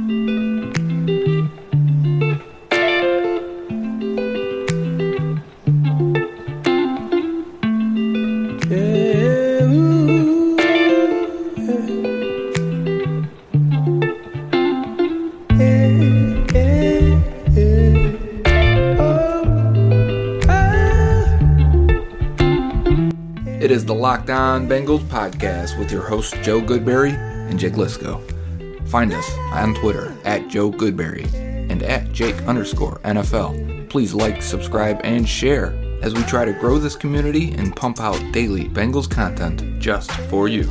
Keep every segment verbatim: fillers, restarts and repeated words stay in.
It is the Locked On Bengals podcast with your hosts Joe Goodberry and Jake Lisco. Find us on Twitter at Joe Goodberry and at Jake underscore N F L. Please like, subscribe, and share as we try to grow this community and pump out daily Bengals content just for you.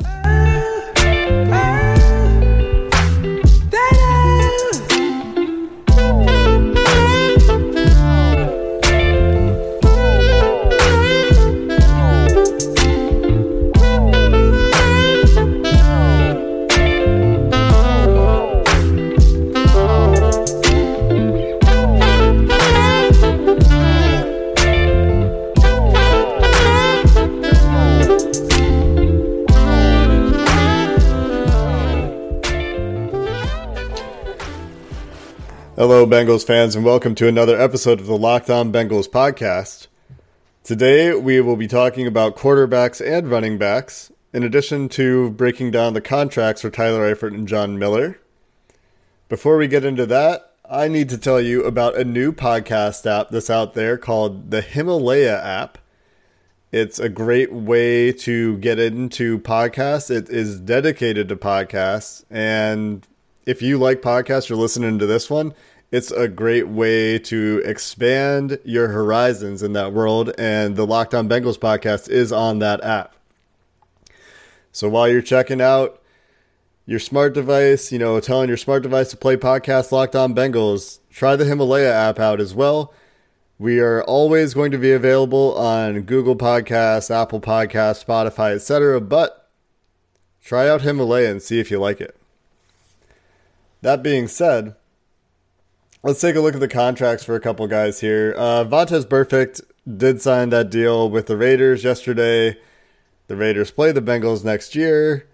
Hello, Bengals fans, and welcome to another episode of the Locked On Bengals podcast. Today, we will be talking about quarterbacks and running backs, in addition to breaking down the contracts for Tyler Eifert and John Miller. Before we get into that, I need to tell you about a new podcast app that's out there called the Himalaya app. It's a great way to get into podcasts. It is dedicated to podcasts, and if you like podcasts, you're listening to this one, it's a great way to expand your horizons in that world, and the Locked On Bengals podcast is on that app. So while you're checking out your smart device, you know, telling your smart device to play podcast Locked On Bengals, try the Himalaya app out as well. We are always going to be available on Google Podcasts, Apple Podcasts, Spotify, et cetera, but try out Himalaya and see if you like it. That being said, let's take a look at the contracts for a couple guys here. Uh, Vontaze Burfict did sign that deal with the Raiders yesterday. The Raiders play the Bengals next year.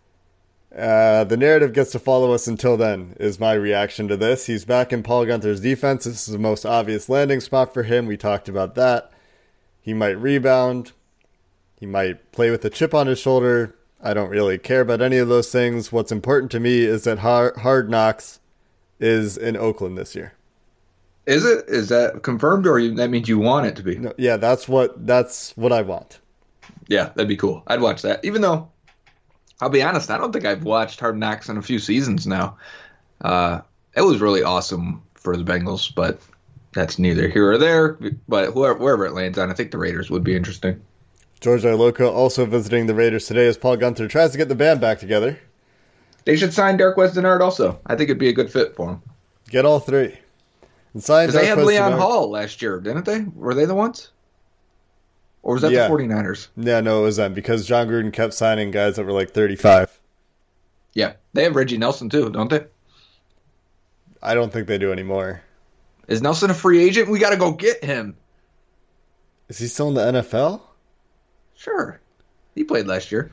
Uh, the narrative gets to follow us until then, is my reaction to this. He's back in Paul Guenther's defense. This is the most obvious landing spot for him. We talked about that. He might rebound. He might play with a chip on his shoulder. I don't really care about any of those things. What's important to me is that Hard Knocks is in Oakland this year. Is it? Is that confirmed, or you, that means you want it to be? No, yeah, that's what that's what I want. Yeah, that'd be cool. I'd watch that. Even though, I'll be honest, I don't think I've watched Hard Knocks in a few seasons now. Uh, it was really awesome for the Bengals, but that's neither here or there. But whoever, wherever it lands on, I think the Raiders would be interesting. George Iloka also visiting the Raiders today as Paul Guenther tries to get the band back together. They should sign Dark West Denard also. I think it'd be a good fit for him. Get all three. And sign Because they had Leon Denard. Hall last year, didn't they? Were they the ones? Or was that yeah. the 49ers? Yeah, no, it was them, because John Gruden kept signing guys that were like thirty-five. Yeah, they have Reggie Nelson too, don't they? I don't think they do anymore. Is Nelson a free agent? We got to go get him. Is he still in the N F L? Sure. He played last year.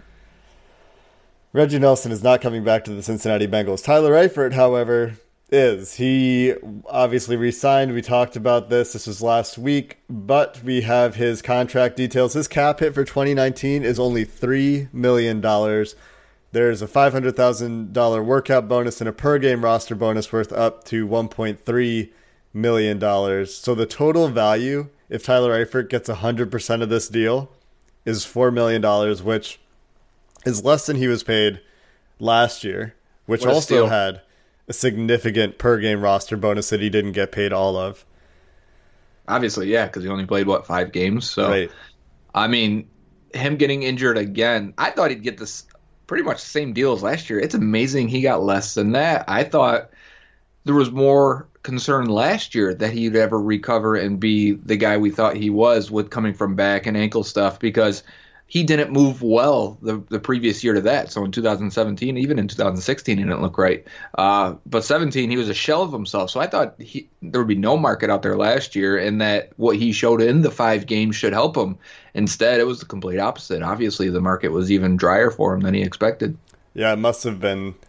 Reggie Nelson is not coming back to the Cincinnati Bengals. Tyler Eifert, however, is. He obviously re-signed. We talked about this. This was last week, but we have his contract details. His cap hit for twenty nineteen is only three million dollars. There's a five hundred thousand dollars workout bonus and a per-game roster bonus worth up to one point three million dollars. So the total value, if Tyler Eifert gets one hundred percent of this deal, is four million dollars, which is less than he was paid last year, which also steal. had a significant per-game roster bonus that he didn't get paid all of. Obviously, yeah, because he only played, what, five games? So, right. I mean, him getting injured again, I thought he'd get this pretty much the same deal as last year. It's amazing he got less than that. I thought there was more concern last year that he'd ever recover and be the guy we thought he was with coming from back and ankle stuff, because he didn't move well the the previous year to that. So in two thousand seventeen, even in two thousand sixteen, he didn't look right. Uh, but seventeen, he was a shell of himself. So I thought he, there would be no market out there last year, and that what he showed in the five games should help him. Instead, it was the complete opposite. Obviously, the market was even drier for him than he expected. Yeah, it must have been.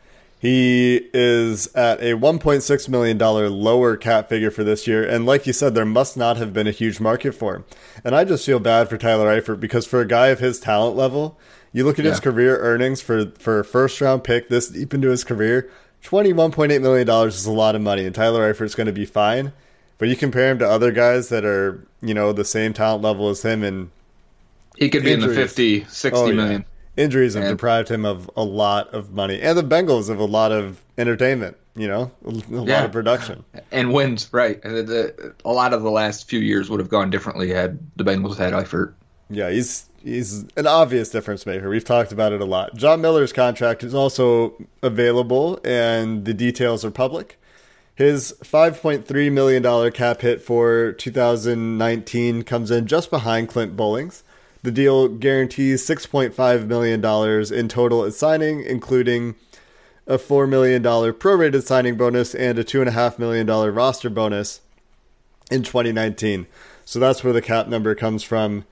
He is at a one point six million dollars lower cap figure for this year. And like you said, there must not have been a huge market for him. And I just feel bad for Tyler Eifert because for a guy of his talent level, you look at yeah. his career earnings for, for a first round pick this deep into his career, twenty-one point eight million dollars is a lot of money. And Tyler Eifert's going to be fine. But you compare him to other guys that are, you know, the same talent level as him, and he could be injuries. in the fifty, sixty oh, million. Yeah. Injuries have and, deprived him of a lot of money. And the Bengals have a lot of entertainment, you know, a, a yeah. lot of production. And wins, right. A lot of the last few years would have gone differently had the Bengals had Eifert. Yeah, he's he's an obvious difference maker. We've talked about it a lot. John Miller's contract is also available, and the details are public. His five point three million dollars cap hit for two thousand nineteen comes in just behind Clint Bowling's. The deal guarantees six point five million dollars in total at signing, including a four million dollars prorated signing bonus and a two point five million dollars roster bonus in twenty nineteen. So that's where the cap number comes from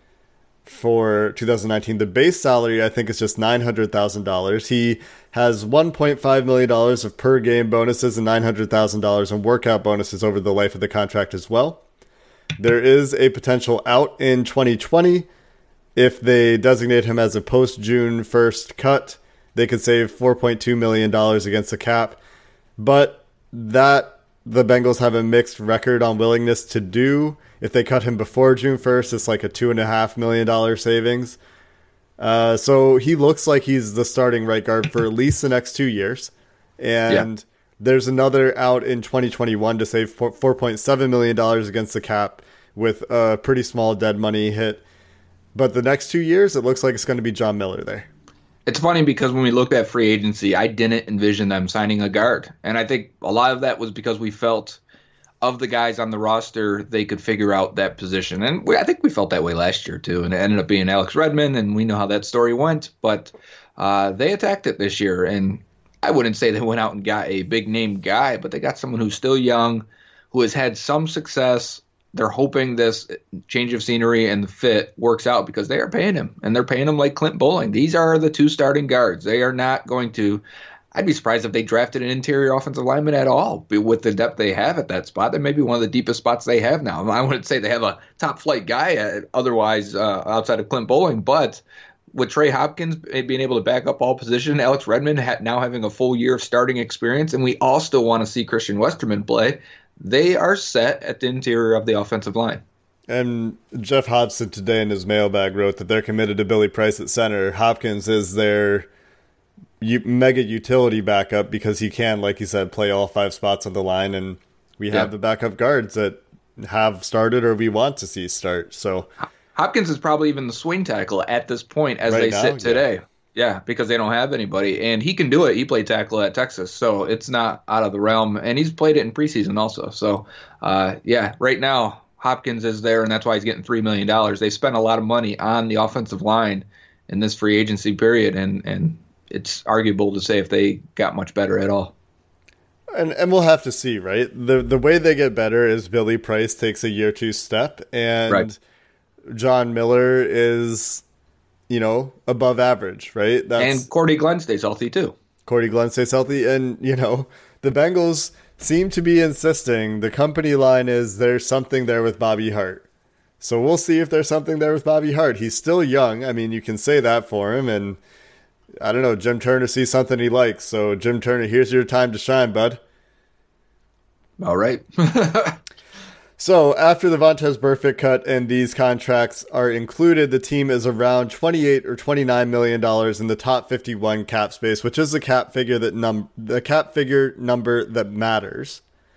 for two thousand nineteen. The base salary, I think, is just nine hundred thousand dollars. He has one point five million dollars of per game bonuses and nine hundred thousand dollars in workout bonuses over the life of the contract as well. There is a potential out in twenty twenty. If they designate him as a post-June first cut, they could save four point two million dollars against the cap. But that the Bengals have a mixed record on willingness to do. If they cut him before June first, it's like a two point five million dollars savings. Uh, so he looks like he's the starting right guard for at least the next two years. And yeah. there's another out in twenty twenty-one to save four point seven million dollars against the cap with a pretty small dead money hit. But the next two years, it looks like it's going to be John Miller there. It's funny because when we looked at free agency, I didn't envision them signing a guard. And I think a lot of that was because we felt of the guys on the roster, they could figure out that position. And we, I think we felt that way last year, too. And it ended up being Alex Redmond, and we know how that story went. But uh, they attacked it this year. And I wouldn't say they went out and got a big-name guy, but they got someone who's still young, who has had some success. They're hoping this change of scenery and the fit works out because they are paying him, and they're paying him like Clint Bowling. These are the two starting guards. They are not going to – I'd be surprised if they drafted an interior offensive lineman at all with the depth they have at that spot. That may be one of the deepest spots they have now. I wouldn't say they have a top-flight guy at, otherwise uh, outside of Clint Bowling, but with Trey Hopkins being able to back up all positions, Alex Redmond ha- now having a full year of starting experience, and we all still want to see Christian Westerman play – they are set at the interior of the offensive line. And Jeff Hobson today in his mailbag wrote that they're committed to Billy Price at center. Hopkins is their mega utility backup because he can, like you said, play all five spots on the line. And we have yeah. the backup guards that have started or we want to see start. So Hopkins is probably even the swing tackle at this point as right they now, sit today. Yeah. Yeah, because they don't have anybody. And he can do it. He played tackle at Texas, so it's not out of the realm. And he's played it in preseason also. So, uh, yeah, right now Hopkins is there, and that's why he's getting three million dollars. They spent a lot of money on the offensive line in this free agency period, and, and it's arguable to say if they got much better at all. And and we'll have to see, right? The the way they get better is Billy Price takes a year two step, and right. John Miller is... you know, above average, right? That's, and Cordy Glenn stays healthy, too. Cordy Glenn stays healthy. And, you know, the Bengals seem to be insisting the company line is there's something there with Bobby Hart. So we'll see if there's something there with Bobby Hart. He's still young. I mean, you can say that for him. And, I don't know, Jim Turner sees something he likes. So, Jim Turner, here's your time to shine, bud. All right. So after the Vontaze Burfict cut and these contracts are included, the team is around twenty-eight or twenty-nine million dollars in the top fifty-one cap space, which is the cap figure that num the cap figure number that matters.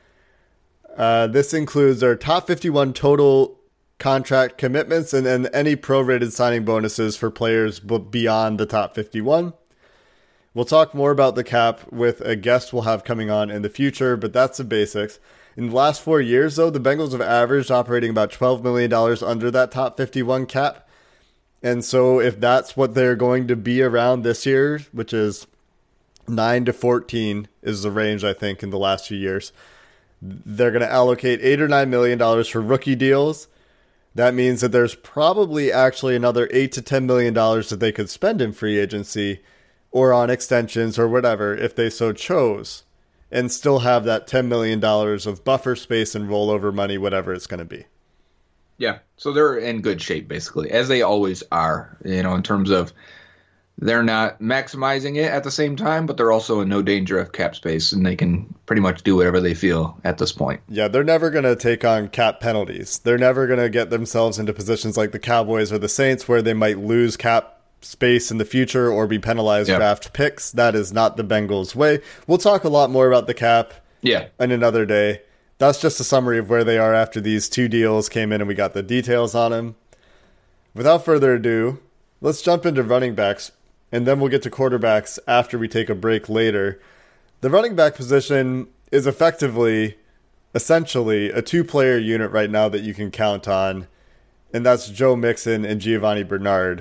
Uh, this includes our top fifty-one total contract commitments and then any prorated signing bonuses for players b- beyond the top fifty-one. We'll talk more about the cap with a guest we'll have coming on in the future, but that's the basics. In the last four years, though, the Bengals have averaged operating about twelve million dollars under that top fifty-one cap. And so if that's what they're going to be around this year, which is nine to fourteen is the range, I think, in the last few years, they're going to allocate eight or nine million dollars for rookie deals. That means that there's probably actually another eight to ten million dollars that they could spend in free agency or on extensions or whatever if they so chose, and still have that ten million dollars of buffer space and rollover money, whatever it's going to be. Yeah, so they're in good shape, basically, as they always are, you know, in terms of they're not maximizing it at the same time, but they're also in no danger of cap space, and they can pretty much do whatever they feel at this point. Yeah, they're never going to take on cap penalties. They're never going to get themselves into positions like the Cowboys or the Saints where they might lose cap space in the future or be penalized Yep. draft picks. That is not the Bengals' way. We'll talk a lot more about the cap Yeah. in another day. That's just a summary of where they are after these two deals came in and we got the details on them. Without further ado, let's jump into running backs, and then we'll get to quarterbacks after we take a break later. The running back position is effectively, essentially, a two-player unit right now that you can count on, and that's Joe Mixon and Giovanni Bernard.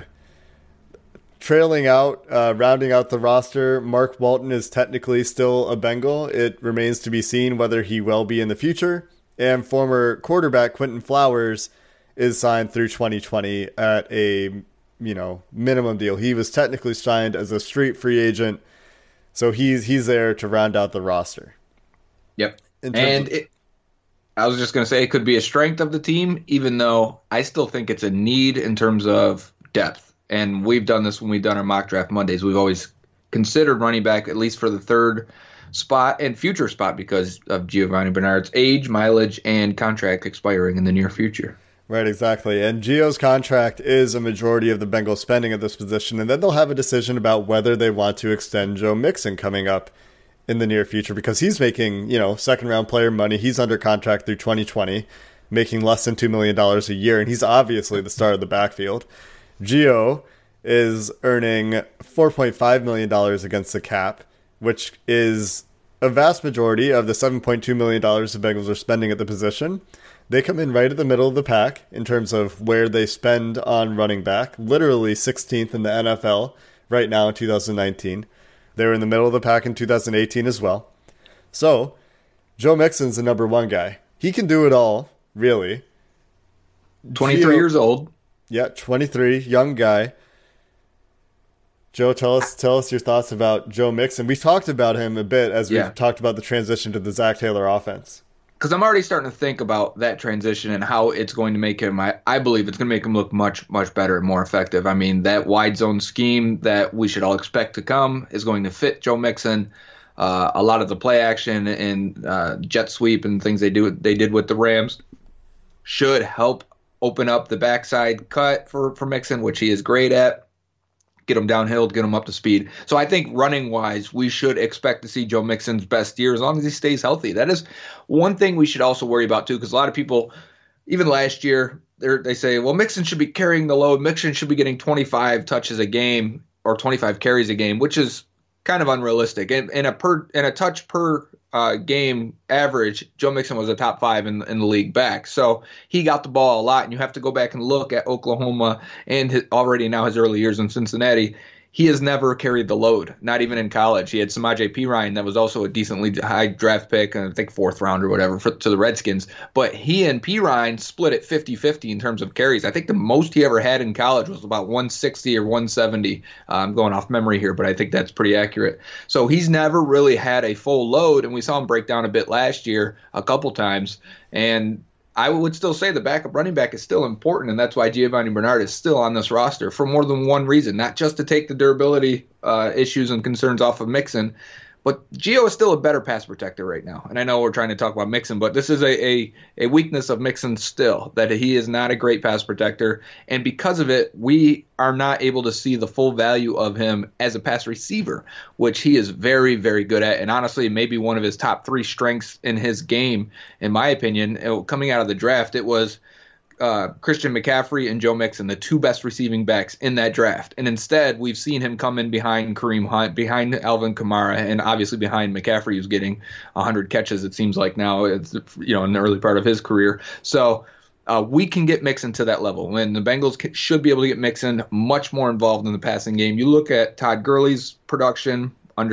Trailing out, uh, rounding out the roster, Mark Walton is technically still a Bengal. It remains to be seen whether he will be in the future. And former quarterback Quentin Flowers is signed through twenty twenty at a, you know, minimum deal. He was technically signed as a street free agent, so he's he's there to round out the roster. Yep. In terms And of- it, I was just going to say it could be a strength of the team, even though I still think it's a need in terms of depth. And we've done this when we've done our mock draft Mondays. We've always considered running back, at least for the third spot and future spot, because of Giovanni Bernard's age, mileage, and contract expiring in the near future. Right, exactly. And Gio's contract is a majority of the Bengals spending at this position, and then they'll have a decision about whether they want to extend Joe Mixon coming up in the near future, because he's making, you know, second round player money. He's under contract through twenty twenty, making less than two million dollars a year, and he's obviously the star of the backfield. Gio is earning four point five million dollars against the cap, which is a vast majority of the seven point two million dollars the Bengals are spending at the position. They come in right at the middle of the pack in terms of where they spend on running back, literally sixteenth in the N F L right now in two thousand nineteen. They were in the middle of the pack in two thousand eighteen as well. So, Joe Mixon's the number one guy. He can do it all, really. twenty-three Gio- years old. Yeah, twenty-three, young guy. Joe, tell us tell us your thoughts about Joe Mixon. We talked about him a bit as we Yeah. talked about the transition to the Zach Taylor offense. Because I'm already starting to think about that transition and how it's going to make him, I, I believe it's going to make him look much, much better and more effective. I mean, that wide zone scheme that we should all expect to come is going to fit Joe Mixon. Uh, a lot of the play action and uh, jet sweep and things they do they did with the Rams should help open up the backside cut for, for Mixon, which he is great at. Get him downhill, get him up to speed. So I think running-wise, we should expect to see Joe Mixon's best year as long as he stays healthy. That is one thing we should also worry about, too, because a lot of people, even last year, they say, well, Mixon should be carrying the load. Mixon should be getting twenty-five touches a game or twenty-five carries a game, which is kind of unrealistic. And, and, a, per, and a touch per uh, game average, Joe Mixon was a top five in, in the league back. So he got the ball a lot, and you have to go back and look at Oklahoma and his, already now his early years in Cincinnati. He has never carried the load, not even in college. He had Samaje Perine that was also a decently high draft pick, I think fourth round or whatever, for, to the Redskins. But he and Perine split it fifty-fifty in terms of carries. I think the most he ever had in college was about one sixty or one seventy. Uh, I'm going off memory here, but I think that's pretty accurate. So he's never really had a full load, and we saw him break down a bit last year a couple times. And I would still say the backup running back is still important, and that's why Giovanni Bernard is still on this roster for more than one reason, not just to take the durability uh, issues and concerns off of Mixon, but Gio is still a better pass protector right now. And I know we're trying to talk about Mixon, but this is a, a, a weakness of Mixon still, that he is not a great pass protector, and because of it, we are not able to see the full value of him as a pass receiver, which he is very, very good at, and honestly, maybe one of his top three strengths in his game, in my opinion. It, coming out of the draft, it was uh, Christian McCaffrey and Joe Mixon, the two best receiving backs in that draft. And instead, we've seen him come in behind Kareem Hunt, behind Alvin Kamara, and obviously behind McCaffrey, who's getting one hundred catches, it seems like now, it's, you know, in the early part of his career. So uh, we can get Mixon to that level, and the Bengals c- should be able to get Mixon much more involved in the passing game. You look at Todd Gurley's production under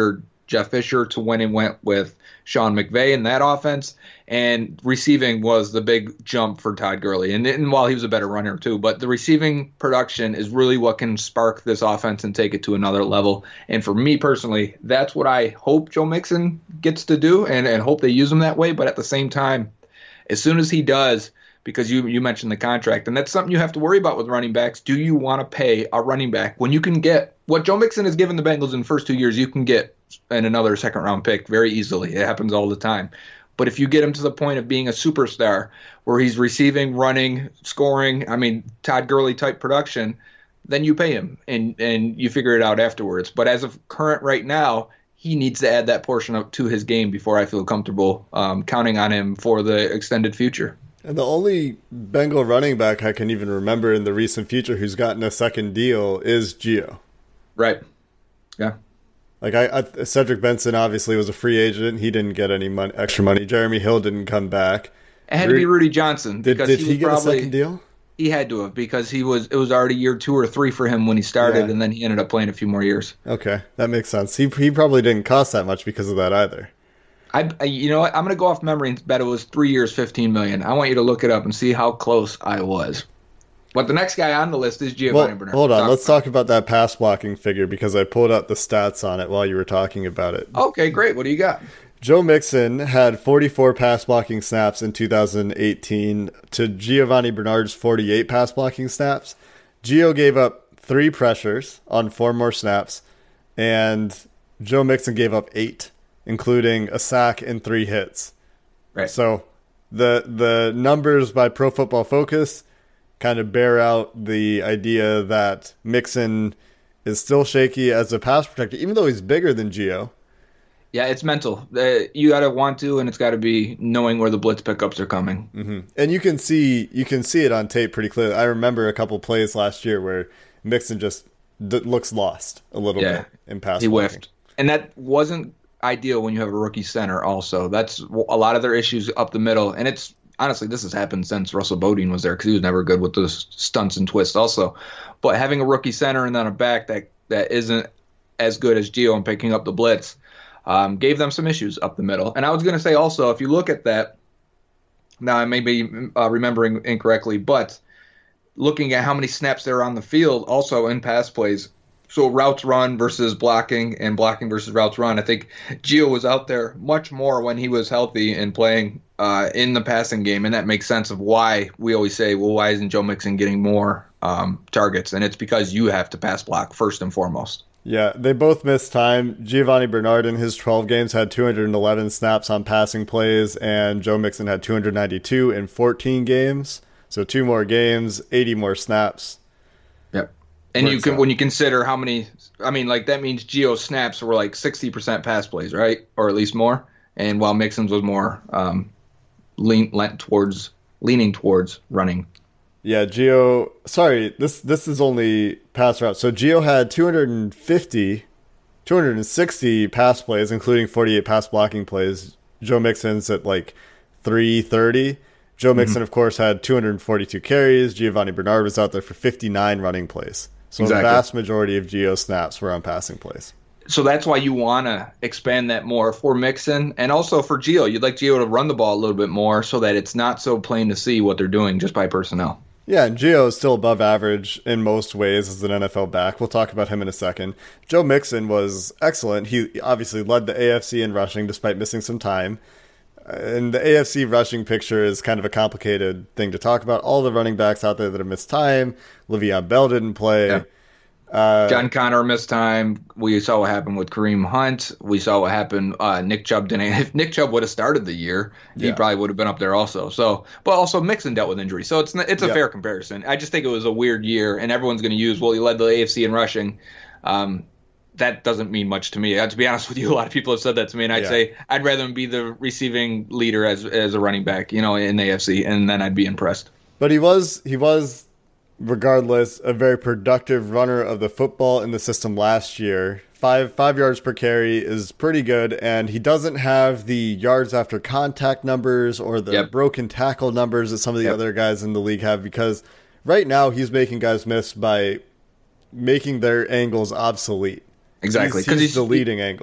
Jeff Fisher to when he went with Sean McVay in that offense. And receiving was the big jump for Todd Gurley. And, and while he was a better runner too, but the receiving production is really what can spark this offense and take it to another level. And for me personally, that's what I hope Joe Mixon gets to do and, and hope they use him that way. But at the same time, as soon as he does, because you you mentioned the contract, and that's something you have to worry about with running backs. Do you want to pay a running back when you can get what Joe Mixon has given the Bengals in the first two years? You can get in another second round pick very easily. It happens all the time. But if you get him to the point of being a superstar where he's receiving, running, scoring, I mean, Todd Gurley type production, then you pay him and, and you figure it out afterwards. But as of current right now, he needs to add that portion up to his game before I feel comfortable um, counting on him for the extended future. And the only Bengal running back I can even remember in the recent future who's gotten a second deal is Gio. Right. Yeah. Like I, I Cedric Benson obviously was a free agent. He didn't get any money, extra money. Jeremy Hill didn't come back. It had to be Rudy Johnson Did, because did he, he was get probably, a second deal? He had to have because he was. It was already year two or three for him when he started, Yeah. and then he ended up playing a few more years. Okay, that makes sense. He he probably didn't cost that much because of that either. I, I you know what? I'm going to go off memory and bet it was three years, fifteen million. I want you to look it up and see how close I was. But the next guy on the list is Giovanni Well, Bernard. hold on, Talk let's about talk about that pass blocking figure because I pulled up the stats on it while you were talking about it. it. Okay, great. What do you got? Joe Mixon had forty-four pass blocking snaps in two thousand eighteen to Giovanni Bernard's forty-eight pass blocking snaps. Gio gave up three pressures on four more snaps, and Joe Mixon gave up eight, including a sack and three hits. Right. So the the numbers by Pro Football Focus kind of bear out the idea that Mixon is still shaky as a pass protector, even though he's bigger than Gio. Yeah, it's mental. Uh, you got to want to, and it's got to be knowing where the blitz pickups are coming. Mm-hmm. And you can see you can see it on tape pretty clearly. I remember a couple plays last year where Mixon just d- looks lost a little Yeah. bit in pass He blocking. whiffed. And that wasn't ideal when you have a rookie center also. That's a lot of their issues up the middle. And it's honestly, this has happened since Russell Bodine was there because he was never good with the stunts and twists also. But having a rookie center and then a back that, that isn't as good as Gio and picking up the blitz um, gave them some issues up the middle. And I was going to say also, if you look at that, now I may be uh, remembering incorrectly, but looking at how many snaps there are on the field also in pass plays, so routes run versus blocking and blocking versus routes run. I think Gio was out there much more when he was healthy and playing uh, in the passing game, and that makes sense of why we always say, well, why isn't Joe Mixon getting more um, targets? And it's because you have to pass block first and foremost. Yeah, they both missed time. Giovanni Bernard in his twelve games had two hundred eleven snaps on passing plays, and Joe Mixon had two hundred ninety-two in fourteen games. So two more games, eighty more snaps. Yep. And you Works can out. when you consider how many, I mean, like that means Gio's snaps were like sixty percent pass plays, right? Or at least more. And while Mixon's was more um, lean, lent towards, leaning towards running. Yeah, Gio. Sorry, this this is only pass routes. So Gio had two hundred fifty, two hundred sixty pass plays, including forty-eight pass blocking plays. Joe Mixon's at like three thirty. Joe Mixon, Mm-hmm. of course, had two hundred forty-two carries. Giovanni Bernard was out there for fifty-nine running plays. So Exactly. the vast majority of Gio's snaps were on passing plays. So that's why you want to expand that more for Mixon and also for Gio. You'd like Gio to run the ball a little bit more so that it's not so plain to see what they're doing just by personnel. Yeah, and Gio is still above average in most ways as an N F L back. We'll talk about him in a second. Joe Mixon was excellent. He obviously led the A F C in rushing despite missing some time. And the A F C rushing picture is kind of a complicated thing to talk about. All the running backs out there that have missed time. Le'Veon Bell didn't play. Yeah. Uh, John Connor missed time. We saw what happened with Kareem Hunt. We saw what happened. Uh, Nick Chubb didn't. If Nick Chubb would have started the year, he Yeah. probably would have been up there also. So, but also Mixon dealt with injury, so it's it's a Yeah. fair comparison. I just think it was a weird year, and everyone's going to use. Well, he led the A F C in rushing. Um, that doesn't mean much to me. Uh, to be honest with you, a lot of people have said that to me, and I'd Yeah. say I'd rather him be the receiving leader as as a running back, you know, in the A F C, and then I'd be impressed. But he was he was regardless a very productive runner of the football in the system last year. Five five yards per carry is pretty good, and he doesn't have the yards after contact numbers or the Yep. broken tackle numbers that some of the Yep. other guys in the league have, because right now he's making guys miss by making their angles obsolete. Exactly, He's, he's he's deleting angles.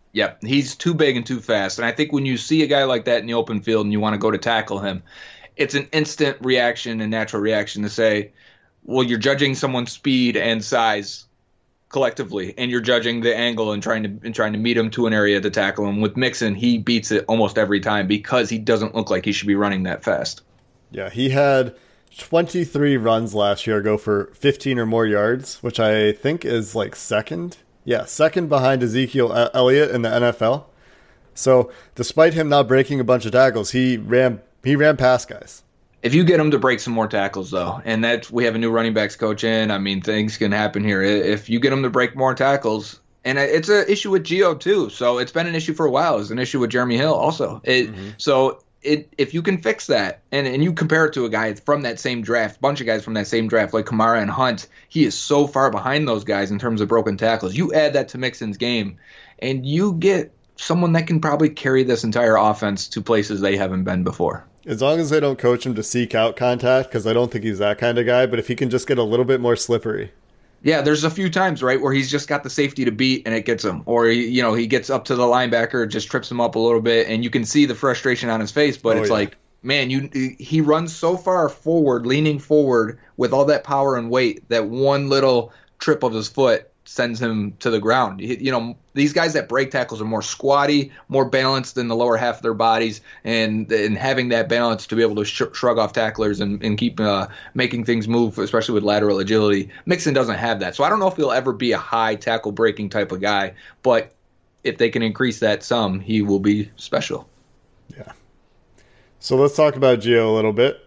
Yep, he's too big and too fast. And I think when you see a guy like that in the open field and you want to go to tackle him, it's an instant reaction and natural reaction to say, well, you're judging someone's speed and size collectively, and you're judging the angle and trying to and trying to meet him to an area to tackle him. With Mixon, he beats it almost every time because he doesn't look like he should be running that fast. Yeah, he had twenty-three runs last year go for fifteen or more yards, which I think is like second. Yeah, second behind Ezekiel Elliott in the N F L. So despite him not breaking a bunch of tackles, he ran he ran past guys. If you get him to break some more tackles, though, and that we have a new running backs coach in, I mean, things can happen here. If you get him to break more tackles, and it's an issue with Gio too, so it's been an issue for a while. It's an issue with Jeremy Hill also. It, mm-hmm. So it, if you can fix that, and, and you compare it to a guy from that same draft, bunch of guys from that same draft, like Kamara and Hunt, he is so far behind those guys in terms of broken tackles. You add that to Mixon's game, and you get someone that can probably carry this entire offense to places they haven't been before. As long as they don't coach him to seek out contact, because I don't think he's that kind of guy, but if he can just get a little bit more slippery. Yeah, there's a few times, right, where he's just got the safety to beat and it gets him. Or, you know, he gets up to the linebacker, just trips him up a little bit, and you can see the frustration on his face. But oh, it's yeah. like, man, you he runs so far forward, leaning forward with all that power and weight that one little trip of his foot sends him to the ground. You know, these guys that break tackles are more squatty, more balanced in the lower half of their bodies, and and having that balance to be able to sh- shrug off tacklers and, and keep uh, making things move, especially with lateral agility. Mixon doesn't have that. So I don't know if he'll ever be a high tackle breaking type of guy, but if they can increase that some, he will be special. Yeah. So let's talk about Gio a little bit.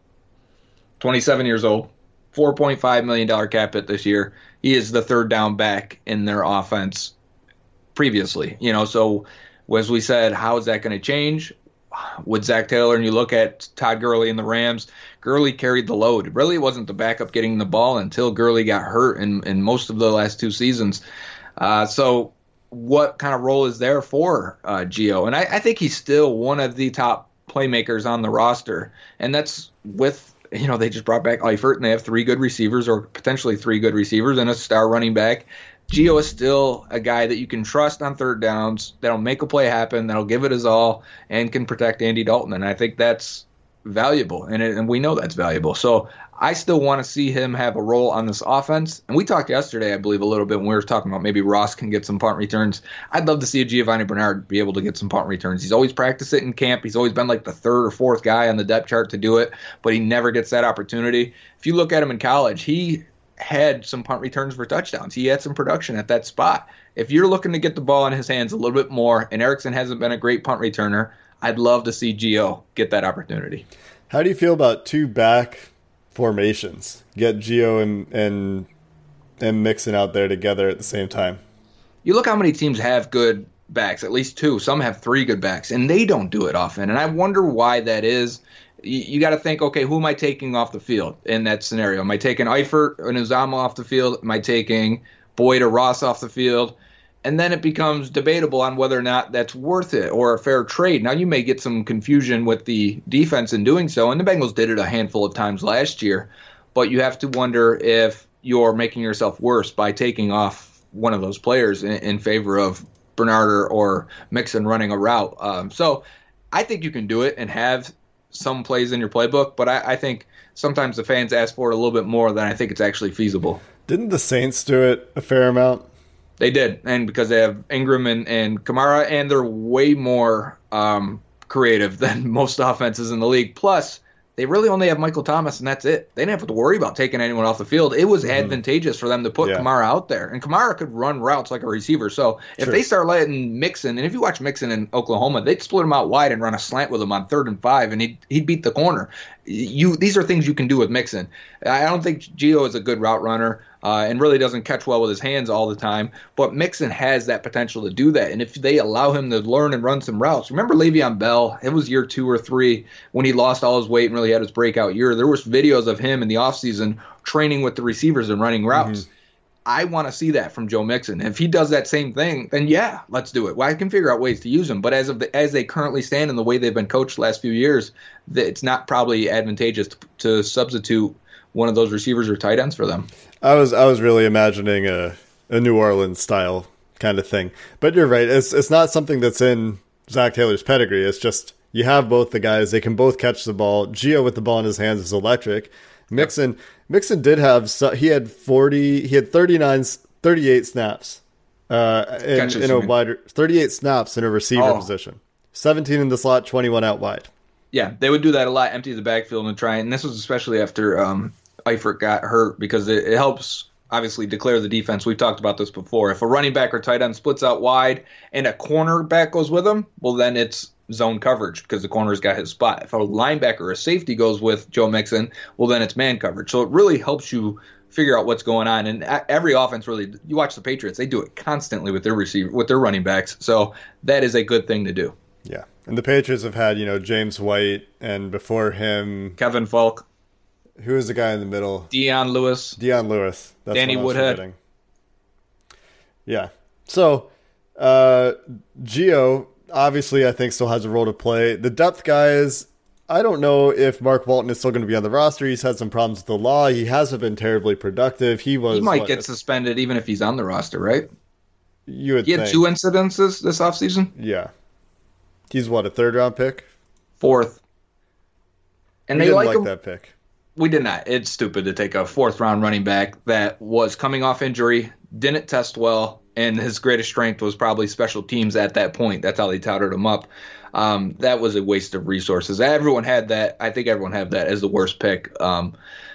twenty-seven years old, four point five million dollars cap hit this year. He is the third down back in their offense previously. You know, so as we said, how is that going to change? With Zach Taylor, and you look at Todd Gurley and the Rams, Gurley carried the load. Really, it wasn't the backup getting the ball until Gurley got hurt in, in most of the last two seasons. Uh, so what kind of role is there for uh, Gio? And I, I think he's still one of the top playmakers on the roster, and that's with – you know, they just brought back Eifert, and they have three good receivers, or potentially three good receivers, and a star running back. Gio is still a guy that you can trust on third downs, that'll make a play happen, that'll give it his all, and can protect Andy Dalton. And I think that's valuable, and, it, and we know that's valuable. So I still want to see him have a role on this offense. And we talked yesterday, I believe, a little bit when we were talking about maybe Ross can get some punt returns. I'd love to see a Giovanni Bernard be able to get some punt returns. He's always practiced it in camp. He's always been like the third or fourth guy on the depth chart to do it, but he never gets that opportunity. If you look at him in college, he had some punt returns for touchdowns. He had some production at that spot. If you're looking to get the ball in his hands a little bit more, and Erickson hasn't been a great punt returner, I'd love to see Gio get that opportunity. How do you feel about two back formations? Get Gio and and and Mixon out there together at the same time. You look how many teams have good backs, at least two. Some have three good backs, and they don't do it often. And I wonder why that is. You, you got to think, okay, who am I taking off the field in that scenario? Am I taking Eifert and Uzama off the field? Am I taking Boyd or Ross off the field? And then it becomes debatable on whether or not that's worth it or a fair trade. Now, you may get some confusion with the defense in doing so, and the Bengals did it a handful of times last year. But you have to wonder if you're making yourself worse by taking off one of those players in, in favor of Bernard or, or Mixon running a route. Um, so I think you can do it and have some plays in your playbook, but I, I think sometimes the fans ask for it a little bit more than I think it's actually feasible. Didn't the Saints do it a fair amount? They did, and because they have Ingram and, and Kamara, and they're way more um, creative than most offenses in the league. Plus, they really only have Michael Thomas, and that's it. They didn't have to worry about taking anyone off the field. It was mm-hmm. advantageous for them to put yeah. Kamara out there, and Kamara could run routes like a receiver. So if sure. they start letting Mixon, and if you watch Mixon in Oklahoma, they'd split him out wide and run a slant with him on third and five, and he'd, he'd beat the corner. You These are things you can do with Mixon. I don't think Gio is a good route runner. Uh, and really doesn't catch well with his hands all the time. But Mixon has that potential to do that. And if they allow him to learn and run some routes. Remember Le'Veon Bell? It was year two or three when he lost all his weight and really had his breakout year. There was videos of him in the offseason training with the receivers and running routes. Mm-hmm. I want to see that from Joe Mixon. If he does that same thing, then yeah, let's do it. Well, I can figure out ways to use him. But as of the, as they currently stand and the way they've been coached the last few years, it's not probably advantageous to, to substitute one of those receivers or tight ends for them. I was I was really imagining a, a New Orleans style kind of thing. But you're right. It's it's not something that's in Zach Taylor's pedigree. It's just you have both the guys. They can both catch the ball. Gio with the ball in his hands is electric. Mixon Mixon did have he had forty he had thirty-nine, thirty-eight snaps uh, in, Catches, in a wide thirty-eight snaps in a receiver oh. position. seventeen in the slot, twenty-one out wide. Yeah, they would do that a lot, empty the backfield and try. And this was especially after um, Eifert got hurt because it, it helps obviously declare the defense. We've talked about this before. If a running back or tight end splits out wide and a cornerback goes with him, well, then it's zone coverage because the corner's got his spot. If a linebacker or a safety goes with Joe Mixon, well, then it's man coverage. So it really helps you figure out what's going on. And every offense really, you watch the Patriots, they do it constantly with their receiver, with their running backs. So that is a good thing to do. Yeah. And the Patriots have had, you know, James White and before him, Kevin Falk. Who is the guy in the middle? Dion Lewis. Dion Lewis. That's Danny Woodhead. Forgetting. Yeah. So, uh, Gio, obviously, I think still has a role to play. The depth guys, I don't know if Mark Walton is still going to be on the roster. He's had some problems with the law. He hasn't been terribly productive. He was. He might what, get suspended even if he's on the roster, right? You would. He had think. two incidences this offseason. Yeah. He's what, a third round pick? Fourth. And we they didn't like, like him. that pick. We did not. It's stupid to take a fourth round running back that was coming off injury, didn't test well, and his greatest strength was probably special teams at that point. That's how they touted him up. Um, that was a waste of resources. Everyone had that. I think everyone had that as the worst pick um,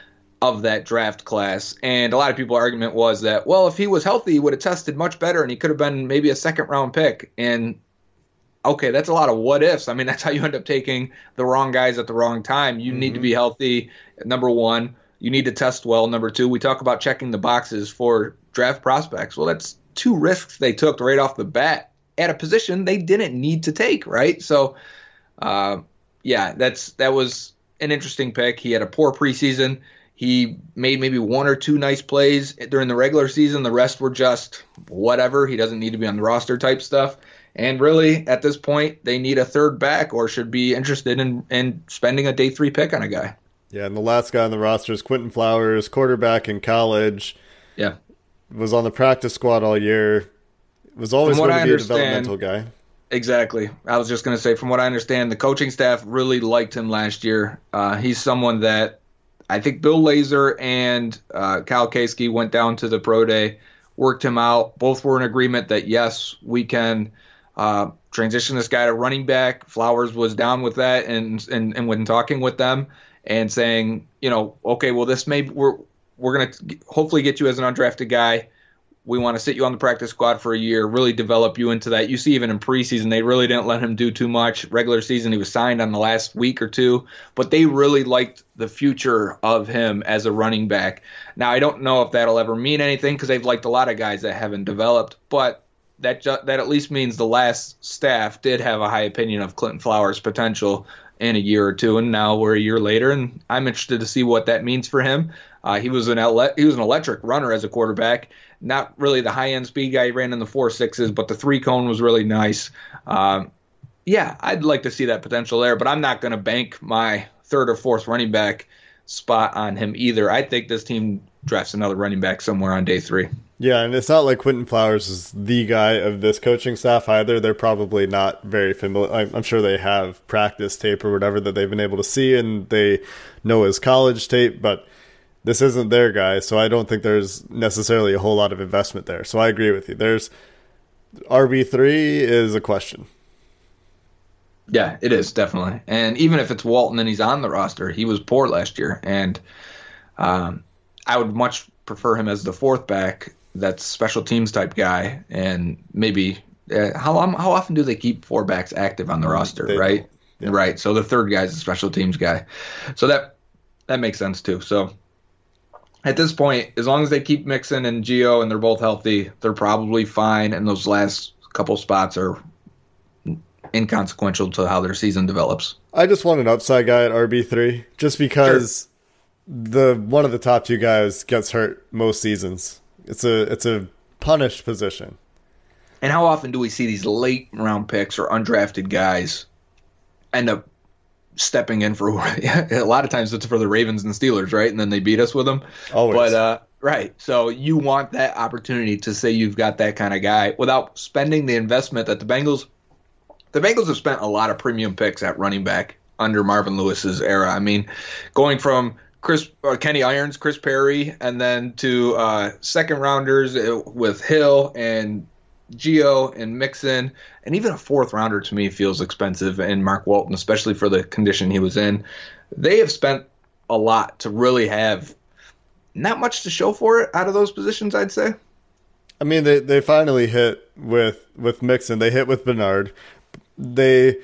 of that draft class. And a lot of people's argument was that, well, if he was healthy, he would have tested much better, and he could have been maybe a second round pick. And okay, that's a lot of what ifs. I mean, that's how you end up taking the wrong guys at the wrong time. You mm-hmm. need to be healthy, number one. You need to test well, number two. We talk about checking the boxes for draft prospects. Well, that's two risks they took right off the bat at a position they didn't need to take, right? So, uh, yeah, that's that was an interesting pick. He had a poor preseason. He made maybe one or two nice plays during the regular season. The rest were just whatever. He doesn't need to be on the roster type stuff. And really, at this point, they need a third back or should be interested in, in spending a day three pick on a guy. Yeah, and the last guy on the roster is Quentin Flowers, quarterback in college. Yeah. Was on the practice squad all year. Was always going to be a developmental guy. Exactly. I was just going to say, from what I understand, the coaching staff really liked him last year. Uh, he's someone that I think Bill Lazor and uh, Kyle Kasky went down to the pro day, worked him out. Both were in agreement that, yes, we can uh, transition this guy to running back. Flowers was down with that and, and, and when talking with them and saying, you know, okay, well, this may we're we're going to hopefully get you as an undrafted guy. We want to sit you on the practice squad for a year, really develop you into that. You see, even in preseason, they really didn't let him do too much. Regular season, he was signed on the last week or two, but they really liked the future of him as a running back. Now, I don't know if that'll ever mean anything because they've liked a lot of guys that haven't developed, but that ju- that at least means the last staff did have a high opinion of Clinton Flowers' potential in a year or two, and now we're a year later, and I'm interested to see what that means for him. Uh, he was an ele- he was an electric runner as a quarterback. Not really the high-end speed guy. He ran in the four sixes, but the three-cone was really nice. Um, yeah, I'd like to see that potential there, but I'm not going to bank my third or fourth running back spot on him either. I think this team drafts another running back somewhere on day three. Yeah, and it's not like Quentin Flowers is the guy of this coaching staff either. They're probably not very familiar. I'm sure they have practice tape or whatever that they've been able to see, and they know his college tape, but this isn't their guy, so I don't think there's necessarily a whole lot of investment there. So I agree with you. There's R B three is a question. Yeah, it is, definitely. And even if it's Walton and he's on the roster, he was poor last year. And um, I would much prefer him as the fourth back, that's special teams type guy. And maybe uh, how how often do they keep four backs active on the roster, they right? Yeah. Right. So the third guy is a special teams guy. So that that makes sense too. So at this point, as long as they keep Mixon and Gio and they're both healthy, they're probably fine. And those last couple spots are inconsequential to how their season develops. I just want an upside guy at R B three, just because sure. the one of the top two guys gets hurt most seasons. It's a it's a punished position. And how often do we see these late round picks or undrafted guys end up stepping in for a lot of times it's for the Ravens and Steelers, right? And then they beat us with them. Always. But uh, Right. So you want that opportunity to say you've got that kind of guy without spending the investment that the Bengals the Bengals have spent a lot of premium picks at running back under Marvin Lewis's era. I mean, going from Chris uh, Kenny Irons, Chris Perry, and then to uh, second rounders with Hill and Geo and Mixon, and even a fourth rounder to me feels expensive in Mark Walton, especially for the condition he was in. They have spent a lot to really have not much to show for it out of those positions, I'd say. I mean, they, they finally hit with, with Mixon. They hit with Bernard. They